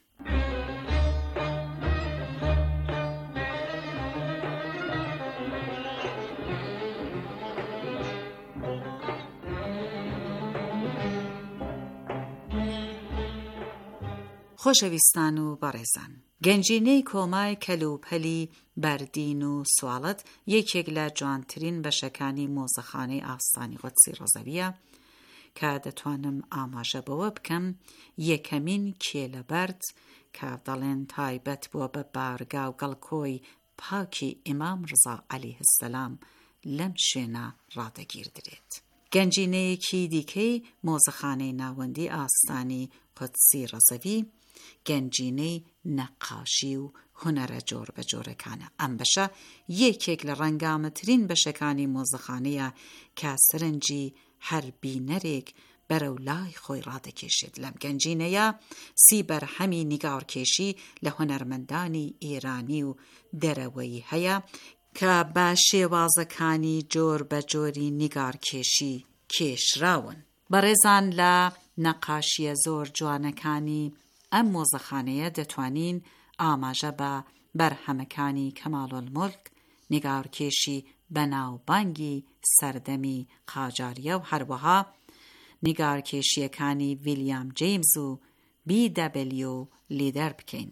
خۆشەویستان و بەڕێزان، گەنجینەی کۆمای کەلوپەلی بەردین و سواڵەت یەکێک لە جوانترین بەشەکانی مۆزەخانەی ئاستانی قودسی ڕەزەویە کە دەتوانم ئاماژە بەوە بکەم یەکەمین کێلەبەرد کە دەڵێن تایبەت بووە بە بارگا و گەڵکۆی پاکی ئیمام ڕەزا عەلەیه السەلام لەم شوێنە ڕادەگیردرێت. گەنجینەیەکی دیکەی مۆزەخانەی ناوەندی ئاستانی قودسی ڕەزەوی گەنجینەی نەقاشی و هونەرە جۆر بە جۆرەکانە. ئەم بەشە یەکێک لە ڕەنگامەترین بەشەکانی مۆزەخانەیە کە سەرنجی هەر بینەرێک بەرەو لای خۆی ڕادەکێشێت. لەم گەنجینەیە سی بەرهەمی نیگارکێشی لە هونەرمەندانی ئێرانی و دەرەوەی هەیە کە بە شێوازەکانی جۆر بە جۆری نیگارکێشی کێشراون. بەڕێزان، لە نەقاشیە زۆر جوانەکانی ئەم مۆزەخانەیە دەتوانین ئاماژە بە بەرهەمەکانی کەمالولمولک، نیگارکێشی بەناوبانگی سەردەمی قاجاریە و هەروەها نیگارکێشیەکانی ویلیام جەیمز و بی دەبلیو لیدەر بکەین.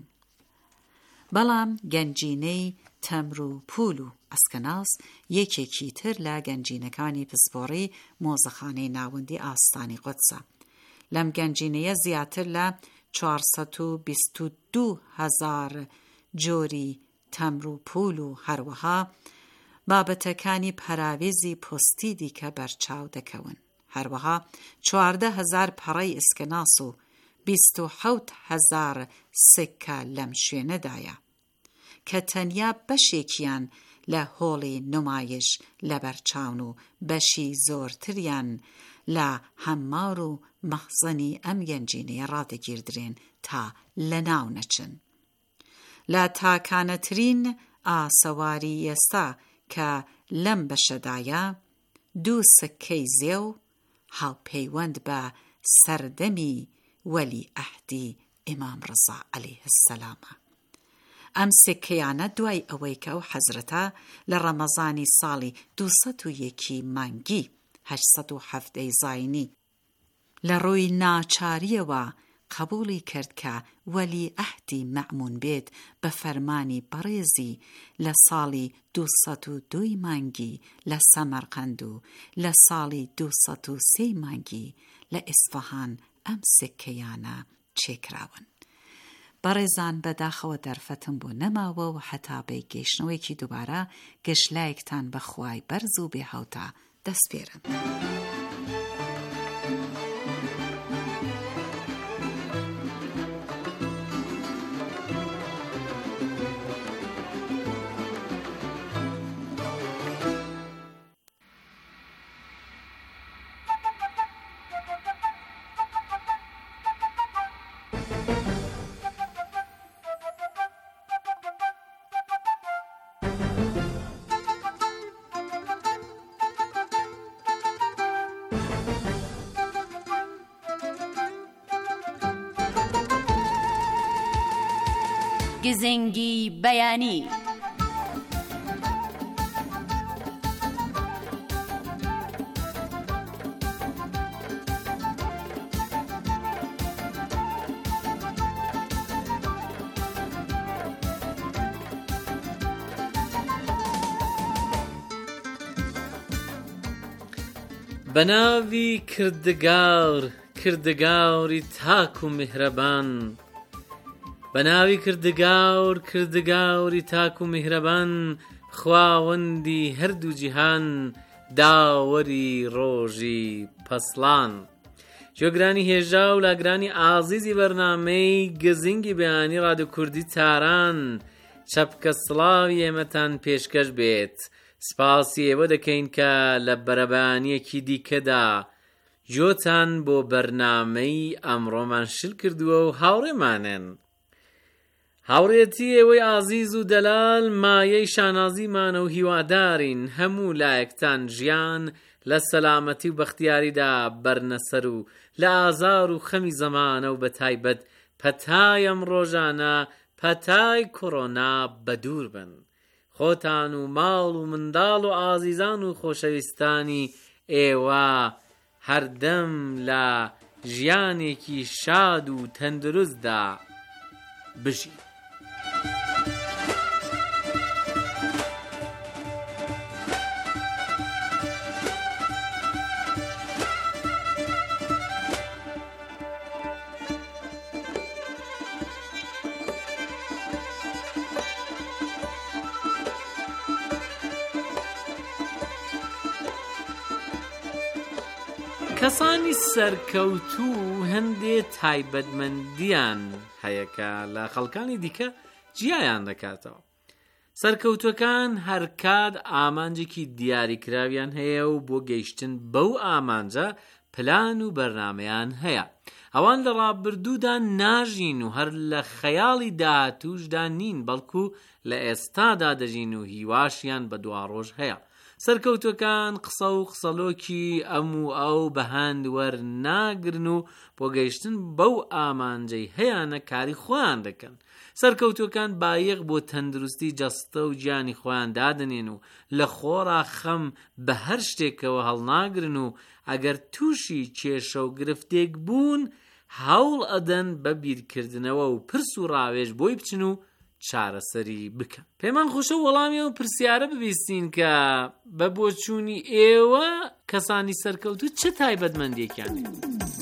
بەڵام گەنجینەی تەمر و پول و ئەسکەناس یەکێکی تر لە گەنجینەکانی پسپۆڕی مۆزەخانەی ناوەندی ئاستانی قودسە. لەم گەنجینەیە زیاتر لە چوارسەد و بیست و دوو هەزار جۆری تەمر و پول و هەروەها بابەتەکانی پەراوێزی پۆستی دیکە بەرچاو دەکەون. هەروەها چواردە هەزار پەڕەی ئەسکەناس و بیست و حەوت هەزار سکە لەم شوێنەدایە کە تەنیا بەشێکیان لە هۆڵی نمایش لە بەرچاون و بەشی زۆرتریان لە هەمار و مەخزەنی ئەم گەنجینەیە ڕادەگیردرێن تا لە ناو نەچن. لە تاکانەترین ئاسەواری ئێستا کە لەم بەشەدایە دوو سکەی زێو هاوپەیوەند بە سەردەمی وەلی ئەحدی ئیمام ڕەزا عەلەیه السەلامە. ئەم سکەیانە دوای ئەوەی کە ئەو حەزرەتە لە ڕەمەزانی ساڵی دووسەد و یەکی مانگی هەشتسەد و هەفتەی زاینی لە ڕووی ناچاریەوە قبولی کرد کە وەلی ئەحدی مەعمون بێت بە فەرمانی بەڕێزی لە ساڵی دووسەد و دووی مانگی لە سەمەرقەند و لە ساڵی دووسەد و سێی مانگی لە ئیسفەهان ئەم سکەیانە چێکراون. بەڕێزان، بەداخەوە دەرفەتم بۆ نەماوە و هەتا بە گەیشتنەوەیکی دووبارە گەشتلایەکتان بەخوای بەرز و بێهاوتا دەست پێرم. گزنگی بەیانی. بەناوی کردگار کردگاری تاک و میهرەبان، بەناوی کردگار کردگاری تاک و میهرەبان، خواوەندی هەردوو جیهان، داوەری ڕۆژی پەسڵان. گوێگرانی هێژا و لاگرانی ئازیزی بەرنامەی گزنگی بەیانی ڕادیۆ کوردی تاران، چەپکە سڵاوی ئێمەتان پێشکەش بێت. سپاسی ئێوە دەکەین کە لە بەرەبانیەکی دیکەدا جۆتان بۆ بەرنامەی ئەمڕۆمان شل کردووە و هاوڕێمانن. هاوڕێتی ئێوەی ئازیز و دەلال مایەی شانازیمانە و هیوادارین هەموو لایەکتان ژیان لە سەلامەتی و بەختیاریدا بەرنەسەر و لە ئازار و خەمی زەمانە و بەتایبەت پەتای ئەم ڕۆژانە پەتای کۆڕۆنا بەدوور بن. خۆتان و ماڵ و منداڵ و ئازیزان و خۆشەویستانی ئێوە هەردەم لە ژیانێکی شاد و تەندروستدا بژین. کەسانی سەرکەوتوو هەندێ تایبەتمەندیان هەیە کە لە خەڵکانی دیکە جیایان دەکاتەوە. سەرکەوتوەکان هەرکات ئامانجێکی دیاریکراویان هەیە و بۆ گەیشتن بەو ئامانجە پلان و بەرنامەیان هەیە. ئەوان لە ڕابردوودا ناژین و هەر لە خەیاڵی داهاتووشدا نین، بەڵکو لە ئێستادا دەژین و هیواشیان بە دواڕۆژ هەیە. سەرکەوتوەکان قسە و قسەلۆکی ئەم و ئەو بەهاند وەرناگرن و بۆ گەیشتن بەو ئامانجەی هەیەنە کاری خۆیان دەکەن. سەرکەوتوەکان بایەق بۆ تەندروستی جەستە و گیانی خۆیان دادنێن و لە خۆڕا خەم بە هەر شتێکەوە هەڵناگرن و ئەگەر تووشی کێشە و گرفتێک بوون هەوڵ ئەدەن بە بیرکردنەوە و پرس و ڕاوێژ بۆی بچن و چارەسەری بکەن. پێمان خۆشە وەڵامی و پرسیارە ببیستین کە بە بۆچوونی ئێوە کەسانی سەرکەوتوو چه تایبەتمەندیەکیان هەیە؟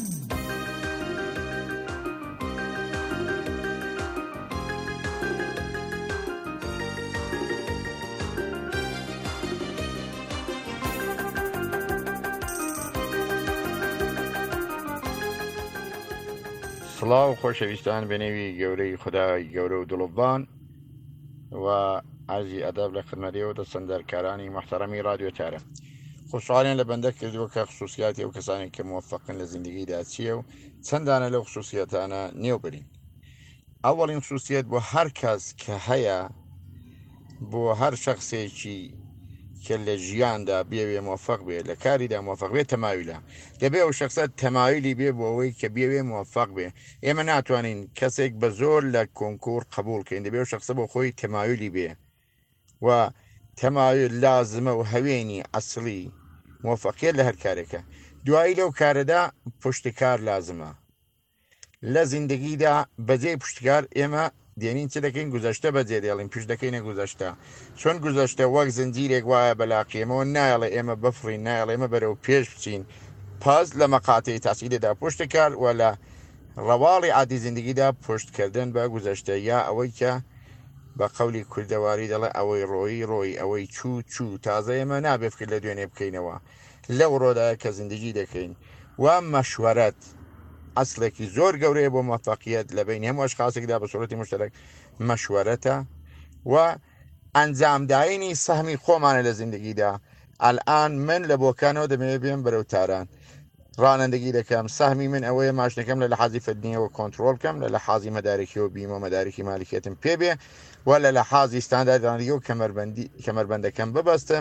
سڵاو خۆشەویستان بەنێوی گەورەی خودای گەورە و دڵۆبان و عەرزی ئەدەب لە خزمەتیەوە دەستەندەرکارانی محتەرەمی ڕادیۆ تارە. خۆشحاڵیان لە بەندە کردووە کە خصوصیاتی ئەو کەسانی کە موفقن لە زیندگیدا چییە و چەندانە لەو خصوصیاتانە نێوبرین. ئەوەڵین خصوصیت بۆ هەر کەس کە هەیە، بۆ هەر شخصێکی کە لە ژیاندا بێوێ موفق بێ، لە کاریدا موفق بێ، تەمایلە دەبێ ئەو شخصە تەمایلی بێ بۆ ئەوەی کە بێوێ موفق بێ. ئێمە ناتوانین کەسێک بە زۆر لە کۆنکور قبولکەین، دەبێ ئەو شخصە بۆ خۆی تەمایلی بێ و تەمایل لازمە و هەوێنی ئەسڵی موفقیت لە هەر کارێکە. دوایی لەو کارەدا پشتکار لازمە. لە زیندگیدا بەجێ پشتکار ئێمە دێنین چ دەکەین؟ گوزەشتە بەجێ دێڵین، پشت دەکەینە گوزەشتە. چۆن گوزەشتە وەک زنجیرێک وایە بەلاقیەمەوە نایڵێ ئێمە بفڕین، نایڵێ ئێمە بەرەو پێش بچین. پاس لە مەقاتەی تاسیدەدا پشتکار و لە ڕەواڵی عادی زیندگیدا پشتکردن بە گوزەشتە، یا ئەوەی کە بە قەولی کوردەواری دەڵێ ئەوەی ڕۆیی ڕۆی، ئەوەی چوو چوو. تازە ئێمە نابێ فکر لە دوێنێ بکەینەوە لەو ڕۆدایە کە زیندگی دەکەین. و مەشوەرەت ئەسڵێکی زۆر گەورەیە بۆ موفقیت لە بین هەموو ئەشخاصێکدا بە سوورەتی مشتەرەک مەشوەرەتە و ئەنجامداینی سەهمی خۆمانە لە زیندگیدا. ئەلئان من لە بۆکانەوە دەمەوێت بێم بەرەو تاران، ڕانندگی دەکەم، سەهمی من ئەوەیە ماشنەکەم لە لەحاظی فەردیەوە کۆنتڕۆڵ بکەم، لە لەحاظی مەدارکیەوە بیمە مەدارکی مالیکێتم پێ بێ و لە لەحاظی ستانداردانەوە کەمەربەندەکەم ببەستم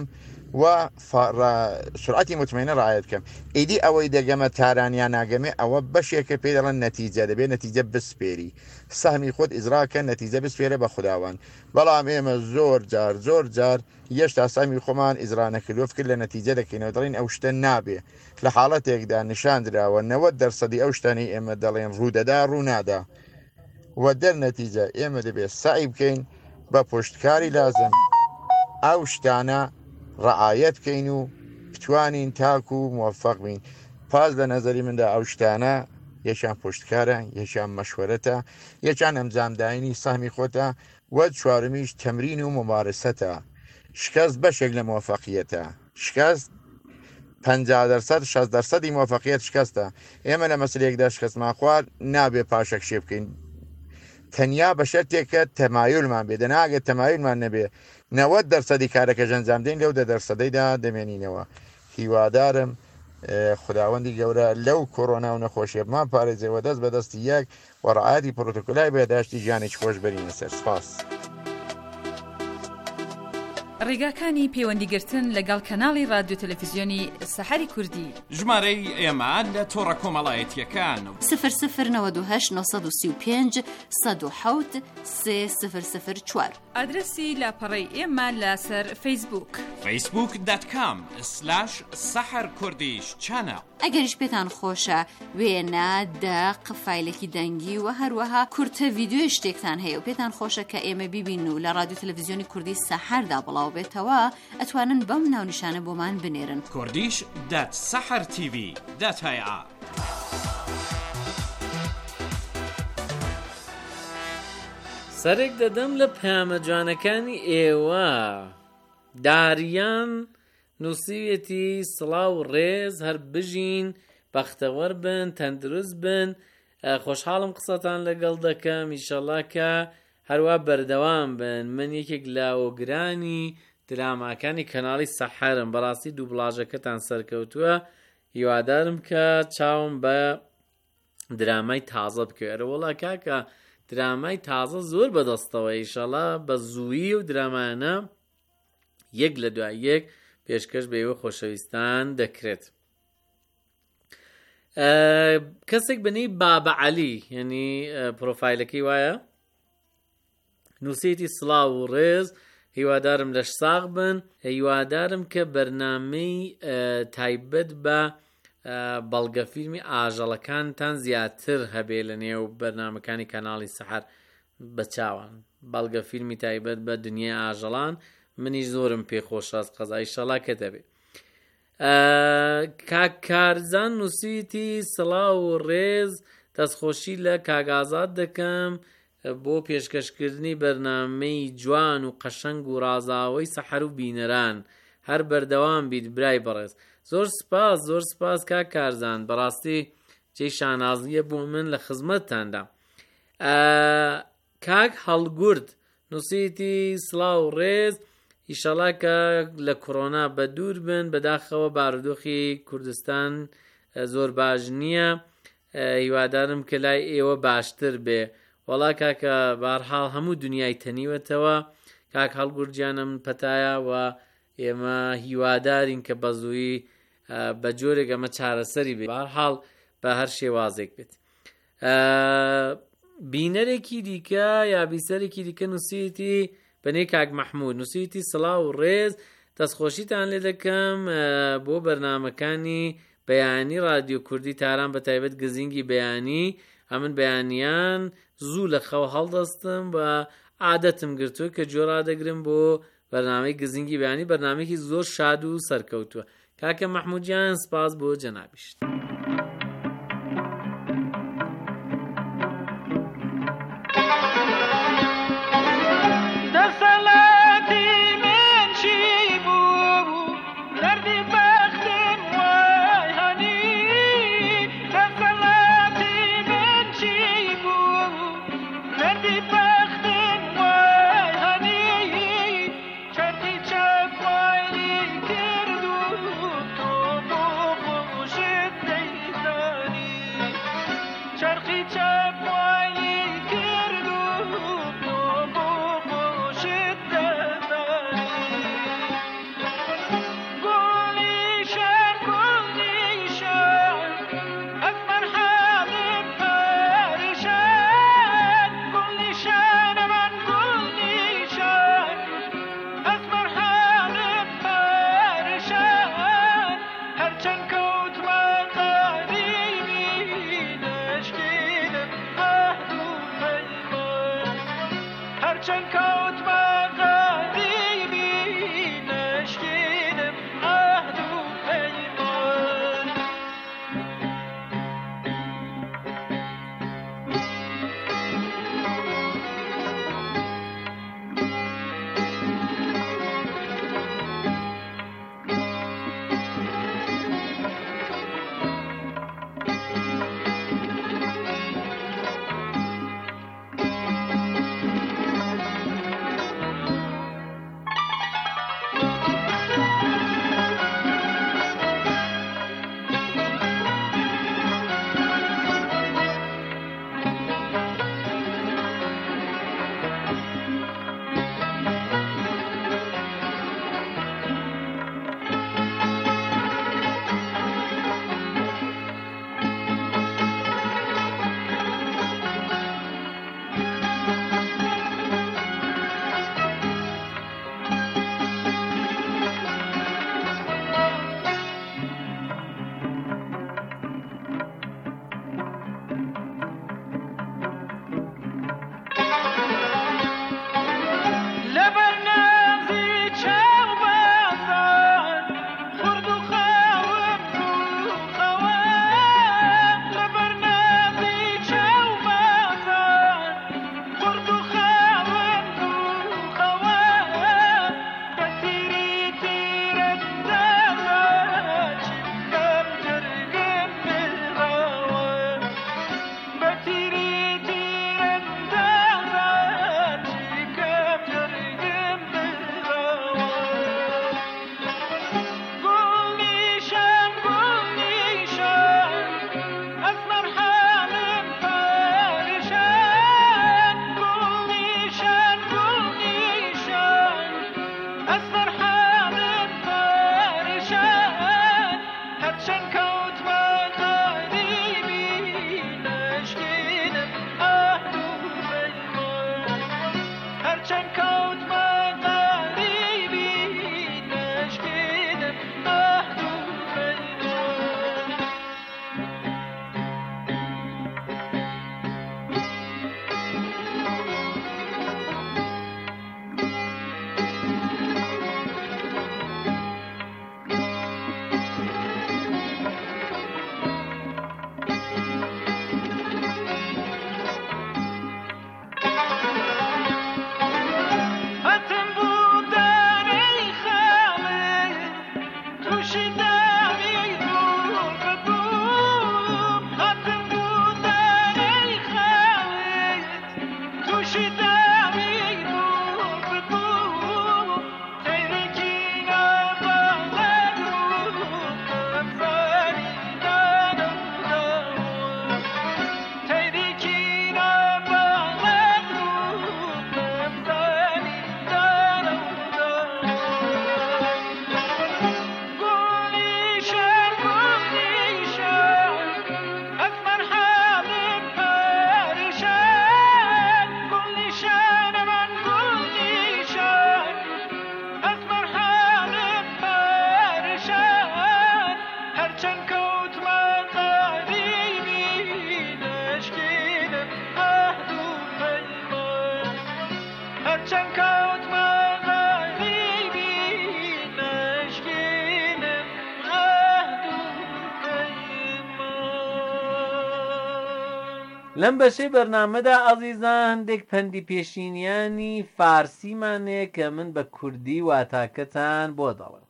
و سرعتی متمەنە ڕایەت بکەم. ئیدی ئەوەی دەگەمە تارانیان ناگەمێ ئەوە بەشێکە پێ دەڵەن نەتیجە دەبێت نەتیجە بسپێری سەهمی خۆت ئیزراکە نەتیجە بسپێرە بە خودداوان. بەڵام ئێمە زۆر جار زۆر جار هێشتا سەمی خۆمان ئیزرا نەکردو فکر لە نەتیجە دەکەینەوە دەڵێن ئەو شتە نابێ لە حاڵەتێکدا نیشاندراوە نەوەت دەرسەدی ئەو شتانی ئێمە دەڵێن ڕوودەدا ڕوونادا و دەر نەتیجە ئێمە دەبێت سعی بکەین بە پشتکاری لازم ئەو شتانە ڕعایەت بکەین و بتوانین تاکو و موفق بین. پاس لە نەزەری مندا ئەو شتانە یەکیان پشتکارە، یەکیان مەشوەرەتە، یەکیان ئەمجامداینی سەهمی خۆتە، وە چوارمیش تەمرین و ممارەسەتە. شکست بەشێک لە موفقیەتە، شکست پەنجا دەرسەد شەست دەرسەدی موفقیەت شکستە. ئێمە لە مەسلەیەکدا شکستمان خوارد نابێ پاشەک شێ بکەین، تەنیا بە شەرتێکە تەمایلمان بێ. دەناگێت تەمایلمان نەبێ نەوەت دەرسەدی کارەکە ئەنجام دەین لەو دە دەرسەدەیدا دەمێنینەوە. هیوادارم خداوەندی گەورە لەو کۆڕۆنا و نەخۆشیێمان پارێزەوە دەست بە دەستی یەک و ڕعایەتی پرۆتۆکۆلای بێداشتی ژیانێکی خۆش بەرینە سەر. سپاس. ڕێگاکانی پەیوەندیگرتن لەگەڵ کەناڵی رادیۆ تەلەڤیزیۆنی سەحەری کوردی. ژمارەی ئێمە لە تۆڕە کۆمەڵایەتیەکان صفر صفر نود و هشت نۆ سی و پێنج سەد و حەوت سێ صفر صفر چوار. ئادرسی لاپەڕەی ئێمە لەسەر فەیسبووک فەیسبووک دات کام سلاش سەحەر کوردیش چانەڵ. ئەگەریش پێتان خۆشە وێنە دەق فایلێکی دەنگی و هەروەها کورتە ڤیدیۆ شتێکتان هەیە و پێتان خۆشە کە ئێمە بیبین و لە رادیۆ تەلەڤیزیۆنی کوردی سەحەردا بڵاو بێتەوە ئەتوانن بەم ناونیشانە بۆمان بنێرن. کوردیش دات سەحەر تیڤی دات هەیە. سەرێک دەدەم لە پەیامە جوانەکانی ئێوە. داریان نووسیوێتی سڵاو ڕێز هەر بژین بەختەوەر بن تەندروست بن خۆشحاڵم قسەتان لەگەڵ دەکەم ئیشەڵڵا کە هەروە بەردەوام بن. من یەکێک لاوەگرانی دراماکانی کەناڵی سەحەرم بەڕاستی دووبڵاژەکەتان سەرکەوتووە هیوادارم کە چاوم بە درامای تازە بکەوێرە. وەڵا کاکە درامای تازە زۆر بەدەستەوە ئیشەڵڵا بە زوویی و درامانە یەک لە دوای یەک پێشکەش بەیوە خۆشەویستان دەکرێت. کەسێک بنی بابە عەلی یعنی پرۆفایلەکەی وایە نووسیتی سڵاو و ڕێز هیوادارم لەش ساغ بن هیوادارم کە بەرنامەی تایبەت بە بەڵگە فیلمی ئاژەڵەکانتان زیاتر هەبێ لە نێو بەرنامەکانی کەناڵی سەحەر بەچاوان. بەڵگە فیلمی تایبەت بە دنیای ئاژەڵان منیش زۆرم پێخۆشە قەزا ئیشەڵڵا کە دەبێ. کاک کارزان نووسیتی سڵاو و ڕێز دەستخۆشی لە کاگازات دەکەم بۆ پێشکەشکردنی بەرنامەی جوان و قەشەنگ و ڕازاوەی سەحەر و بینەران هەر بەردەوام بیت برای بەڕێز. زۆر سپاس زۆر سپاس کاک کارزان بەڕاستی جێی شانازیە بۆ من لە خزمەتتاندا. کاک هەڵگورد نووسیتی سڵاو و ڕێز ئیشەڵڵا کە لە کۆڕۆنا بە دوور بن بەداخەوە بارودۆخی کوردستان زۆر باش نییە هیوادارم کە لای ئێوە باشتر بێ. وەڵا کاکە بەهەرحاڵ هەموو دنیای تەنیوەتەوە کاک هەڵگورجیانم پەتایە و ئێمە هیوادارین کە بە زوویی بە جۆرێک ئەمە چارەسەری بێ بەهەرحاڵ بە هەر شێوازێک بێت. بینەرێکی دیکە یا بیسەرێکی دیکە نووسیتی بەنێ کاک مەحموود نووسیتی سڵاو و ڕێز دەستخۆشیتان لێ دەکەم بۆ بەرنامەکانی بەیانی رادیۆ کوردی تاران بە تایبەت گزینگی بەیانی ئەمن بەیانیان زوو لە خەو هەڵدەستم و عادەتم گرتووە کە جۆڕادەگرم بۆ بەرنامەی گزینگی بەیانی بەرنامێکی زۆر شاد و سەرکەوتووە. کاکە مەحموودیان سپاس بۆ جەنابیشت. Day هرچند کات مغریبی نشکیدم عهد و پیمان. لەم بەشەی بەرنامەدا ئازیزان هەندێک پەندی پێشینیانی فارسیمانەیە کە من بە کوردی واتاکەتان بۆ دەڵێم.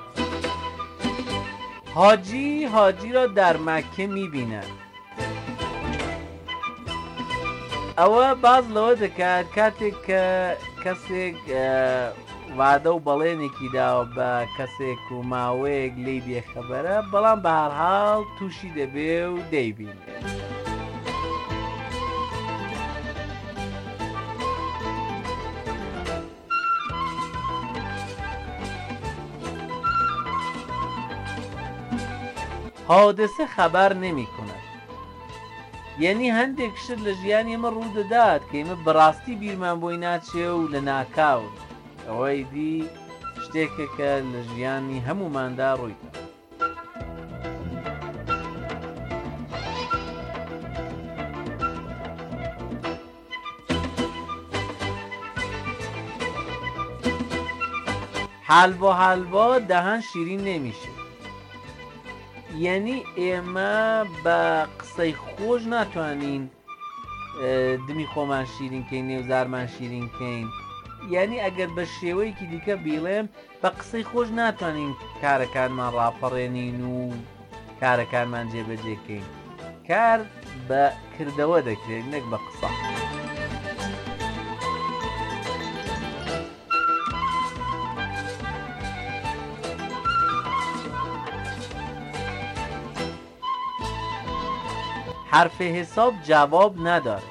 حاجی حاجی را در مکه میبیند. ئەوە باز لەوە دەکات کاتێک کە کەسێک وادە و بەڵێنێکی داوە بە کەسێک و ماوەیەک لێی بێخەبەرە، بەڵام بە هەرحاڵ تووشی دەبێ و دەیبینێت. حادثه خبر نمی کند. یعنی هەندێک شت لە ژیانی ئێمە ڕوو دەدات کە ئێمە بەڕاستی بیرمان بۆی ناچێ و لە ناکاون ئەوەی دی شتێکە کە لە ژیانی هەموماندا ڕووی دا. حلوا حلوا دهان شیرین نمیشه. یعنی ئێمە بە قسەی خۆش ناتوانین دمی خۆمان شیرین کەین، نێوزارمان شیرین کەین. یعنی ئەگەر بە شێوەیەکی دیکە بیڵێم بە قسەی خۆش ناتوانین کارەکانمان ڕاپەڕێنین و کارەکانمان جێبەجێکەین. کار بە کردەوە دەکرێت نەک بە قسە. حرف حساب جواب نداره.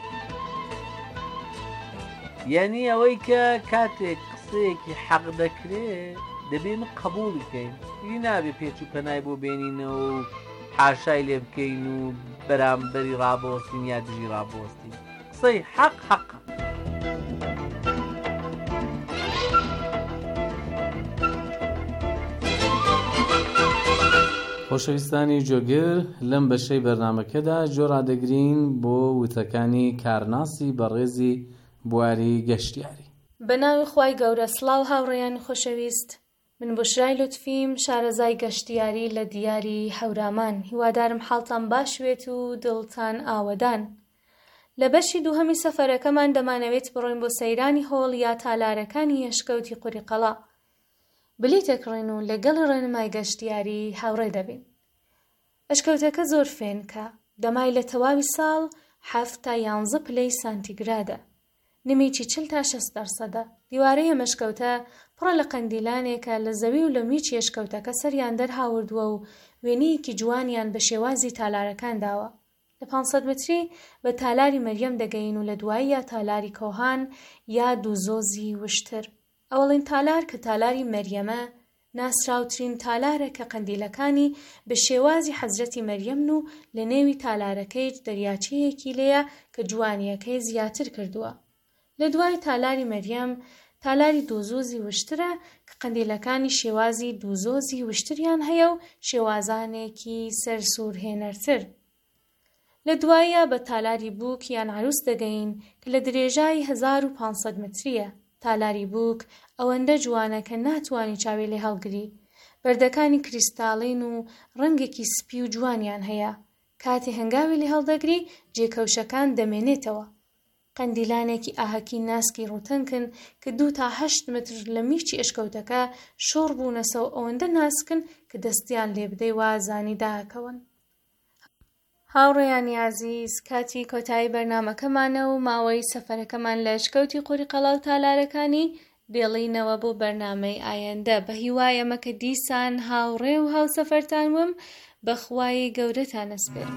یعنی ئەوەی کە کاتێک قسەیەکی حەق دەکرێت دەبێ من قبول بکەین، دیگه نابێ پێچ و پەنای بۆ بێنینەوە و حاشای لێ بکەین و بەرامبەری ڕابۆستین یا دژی ڕابۆستین. قسەی حەق حەقە. خۆشەویستانی جۆگر، لەم بەشەی بەرنامەکەدا جۆ ڕادەگرین بۆ وتەکانی کارناسی بەڕێزی بواری گەشتیاری. بە ناوی خوای گەورە. سڵاو هاوڕێیانی خۆشەویست، من بۆشرای لوتفیم، شارەزای گەشتیاری لە دیاری هەورامان. هیوادارم حاڵتان باشوێت و دڵتان ئاوەدان. لە بەشی دووهەمی سەفەرەکەمان دەمانەوێت بڕۆین بۆ سەیرانی هۆڵ یا تالارەکانی هێشکەوتی قوریقەڵا. بلیتێکڕێن و لەگەڵ ڕێنمای گەشتیاری هاوڕێ دەبین. ئەشکەوتەکە زۆر فێنکە، دەمای لە تەواوی ساڵ حەفت تا یانزە پلەی سانتیگرادە، نمیچی چل تا شەست دەرسەدە. دیوارەی ئەمەشکەوتە پڕە لە قەندیلانێکە لە زەوی و لە میچی ئەشکەوتەکە سەریان دەرهاوردووە و وێنەیەکی جوانیان بە شێوازی تالارەکان داوە. لە پانسەد متری بە تالاری مەریەم دەگەین و لە دواییە تالاری کۆهان یا دووزۆزی وشتر. ئەوڵین تالار کە تالاری مەریەمە ناسراوترین تالارە کە قەندیلەکانی بە شێوازی حەزرەتی مەریەمن و لە نێوی تالارەکەی دەریاچەیەکی لێیە کە جوانیەکەی زیاتر کردووە. لە دوای تالاری مەریەم تالاری دووزۆزی وشترە کە قەندیلەکانی شێوازی دووزۆزی وشتریان هەیە و شێوازانێکی سەرسوورهێنەرتر. لە دواییە بە تالاری بووک یان عروس دەگەین کە لە درێژایی هەزار و پانسەد متریە. تالاری بووک ئەوەندە جوانە کە ناتوانی چاوی لێ هەڵگری. بەردەکانی کریستاڵین و ڕەنگێکی سپی و جوانیان هەیە. کاتی هەنگاوی لێ هەڵدەگری جێکەوشەکان دەمێنێتەوە. قەندیلانێکی ئاهەکی ناسکی ڕوتەنکن کە دوو تا هەشت متر لە میچی ئەشکەوتەکە شۆڕ بوونەسەوە ئەوەندە ناسکن کە دەستیان لێ بدەی وازانی داهەکەون. هاوڕێیانی عەزیز، کاتی کۆتایی بەرنامەکەمانە و ماوەی سەفەرەکەمان لە ئەشکەوتی قوریقەڵا و تالارەکانی دێڵینەوە بۆ بەرنامەی ئایەندە. بە هیوای ئەمە کە دیسان هاوڕێ و هاوسەفەرتان وم بەخوای گەورەتان ئەسپێرم.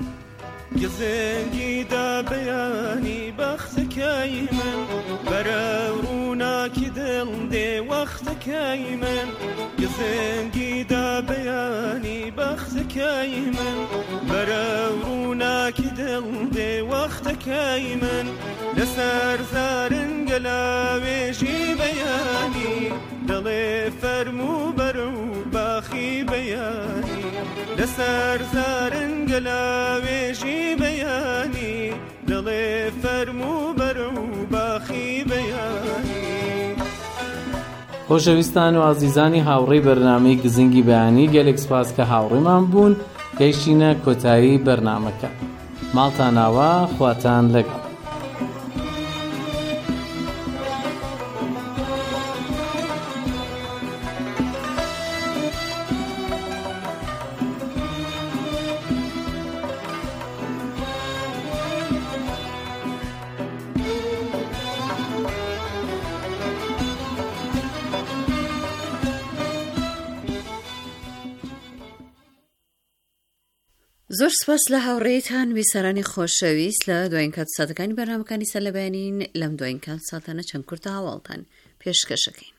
گزنگی دا بەیانی بەختەکەی من بەرە ڕووناکی دڵ دێ وەختەکەی من. گزنگی دا بەیانی بەختەکەی من بەرە ڕووناکی دڵ دێ وەختەکەی من. لەسەر زارنگە لاوێژی بەیانی دڵێ فەرموو بەرە و باخی بەیانی. لەسەر زارنگە لاوێژی بەیانی دڵێ فەرموو بەرە و باخی بەیانی. خۆشەویستان و عەزیزانی هاوڕێی بەرنامەی گزنگی بەیانی، گەلێک سپاس کە هاوڕێمان بوون. گەیشتینە کۆتایی بەرنامەکە. ماڵتان ئاوا، خواتان لەگەڵ. زۆر سپاس لە هاوڕێیتان ویسەرانی خۆشەویست. لە دوایین کات ساتەکانی بەرنامەکانی سەرلەبیانین لەم دوایین کات ساتانە چەند کورتە هەواڵتان پێشکەشەکەین.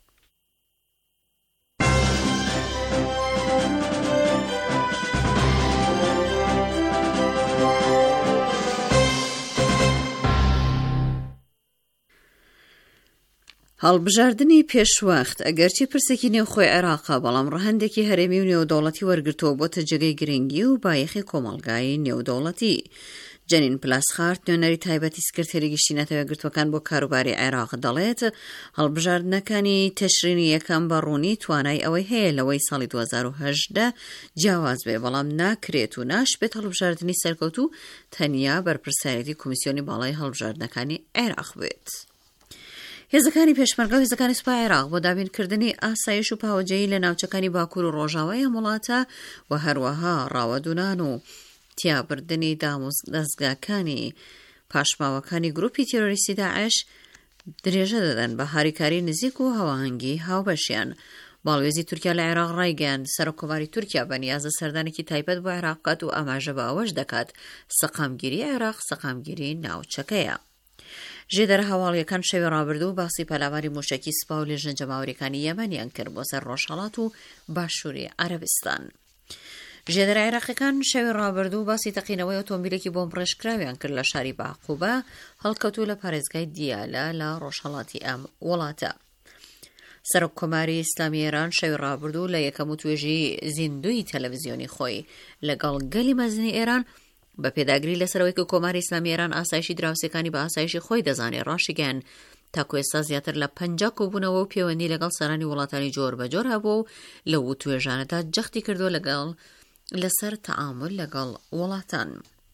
هەڵبژاردننی پێشوەخت ئەگەرچی پرسێکی نێوخۆی عێراقا، بەڵام ڕەهەندێکی هەرێمی و نێودەوڵەتی وەرگرتووە بۆتە جێگەی گرنگی و بایەخی کۆمەڵگای نێودەوڵەتی. جەنین پلاسخارت نوێنەری تایبەتی سکرتێری گشتی نەتەوە گرتوەکان بۆ کاروباری عێراق دەڵێت هەڵبژاردنەکانی تەشرینی یەکەم بە ڕوونی توانای ئەوەی هەیە لەوەی ساڵی دوو هەزار و هەژدە جیاواز بێ، بەڵام ناکرێت و ناشبێت هەڵبژاردننی سەرکەوت و تەنیا بەرپرسایەتی کۆمیسیۆنی باڵای هەڵبژاردنەکانی عێراق بێت. هێزەکانی پێشمەرگە و هێزەکانی سوپای عێراق بۆ دابینکردنی ئاسایش و پاوەجەیی لە ناوچەکانی باکوور و ڕۆژاوای ئەم وڵاتە و هەروەها ڕاوەدونان و تیابردنی دامۆزدەستگاکانی پاشماوەکانی گروپی تێرۆریستی داعش درێژە دەدەن بە هاریکاری نزیک و هەواهەنگی هاوبەشیان. باڵێزی تورکیا لە عێراق ڕایگەیاند سەرۆکۆباری تورکیا بەنیازە سەردانێکی تایبەت بۆ عێراق بکات و ئاماژە بە ئەوەش دەکات سەقامگیری عێراق سەقامگیری ناوچەکەیە. ژێدەرە هەواڵیەکان شەوی ڕابردوو باسی پەلاماری موشکی سوپا و لێژنە جەماوەریەکانی یەمەنیان کرد بۆ سەر ڕۆژهەڵات و باشووری عەرەبستان. ژێدەرە عێراقیەکان شەوی ڕابردوو باسی تەقینەوەی ئۆتۆمبیلێکی بۆمب ڕێژکراویان کرد لە شاری باقوبە هەڵکەوتوو لە پارێزگای دیالە لە ڕۆژهەڵاتی ئەم وڵاتە. سەرۆک کۆماری ئیسلامی ئێران شەوی ڕابردوو لە یەکەم و توێژی زیندوی تەلەڤیزیۆنی خۆی لەگەڵ گەلی مەزنی ئێران بە پێداگری لەسەرەوەی کە کۆماری ئیسلامی ئێران ئاسایشی دراوسەکانی بە ئاسایشی خۆی دەزانێت ڕاشیگەیان تاکو ئێستا زیاتر لە پەنجا کۆبوونەوە و پەیوەندی لەگەڵ سەرانی وڵاتانی جۆر بەجۆر هەبوو و لە وتوێژانەدا جەختی کردو لەگەڵ لەسەر تەعامل لەگەڵ وڵاتان.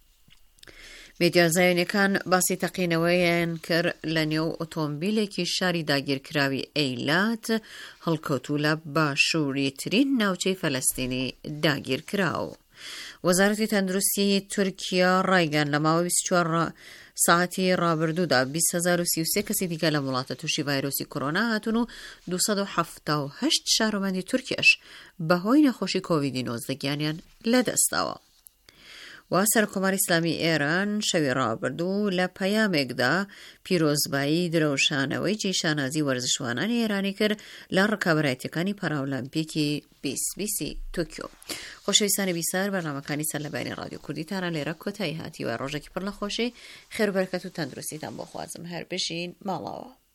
مێدیازایەنەکان باسی تەقینەوەیان کرد لە نێو ئۆتۆمبیلێکی شاری داگیرکراوی ئەیلات هەڵکەوتوو لە باشووری ترین ناوچەی فەلەستینی داگیرکراو. وەزارەتی تەندروستی تورکیا ڕایگەیاند لە ماوەی بیست و چوار ساعتی ڕابردوودا بیست هەزار و سی و سێ کەسی دیکە لە وڵاتە تووشی ڤایرۆسی کۆرۆنا هاتون و دووسەد و حەڤتا و هەشت شارۆمەندی تورکیەش بەهۆی نەخۆشی کۆڤیدی نۆزدە گیانیان لەدەستاوە. و سەرۆکۆماری ئیسلامی ئێران شەوی ڕابردوو لە پەیامێکدا پیرۆزبایی درەوشانەوەی جێشانازی وەرزشوانانی ئێرانی کرد لە ڕکابەرایەتیەکانی پەراۆلەمپیکی بیست بیستی تۆکیۆ. خۆشەویستانی بیسار بەرنامەکانی سەرلەبەینی رادیۆ کوردیتانە لێرە کۆتایی هاتیوە. ڕۆژێکی پڕ لە خۆشی خێر و بەرەکەت و تەندروستیتان بۆ خوازم هەر بژین ماڵەوە.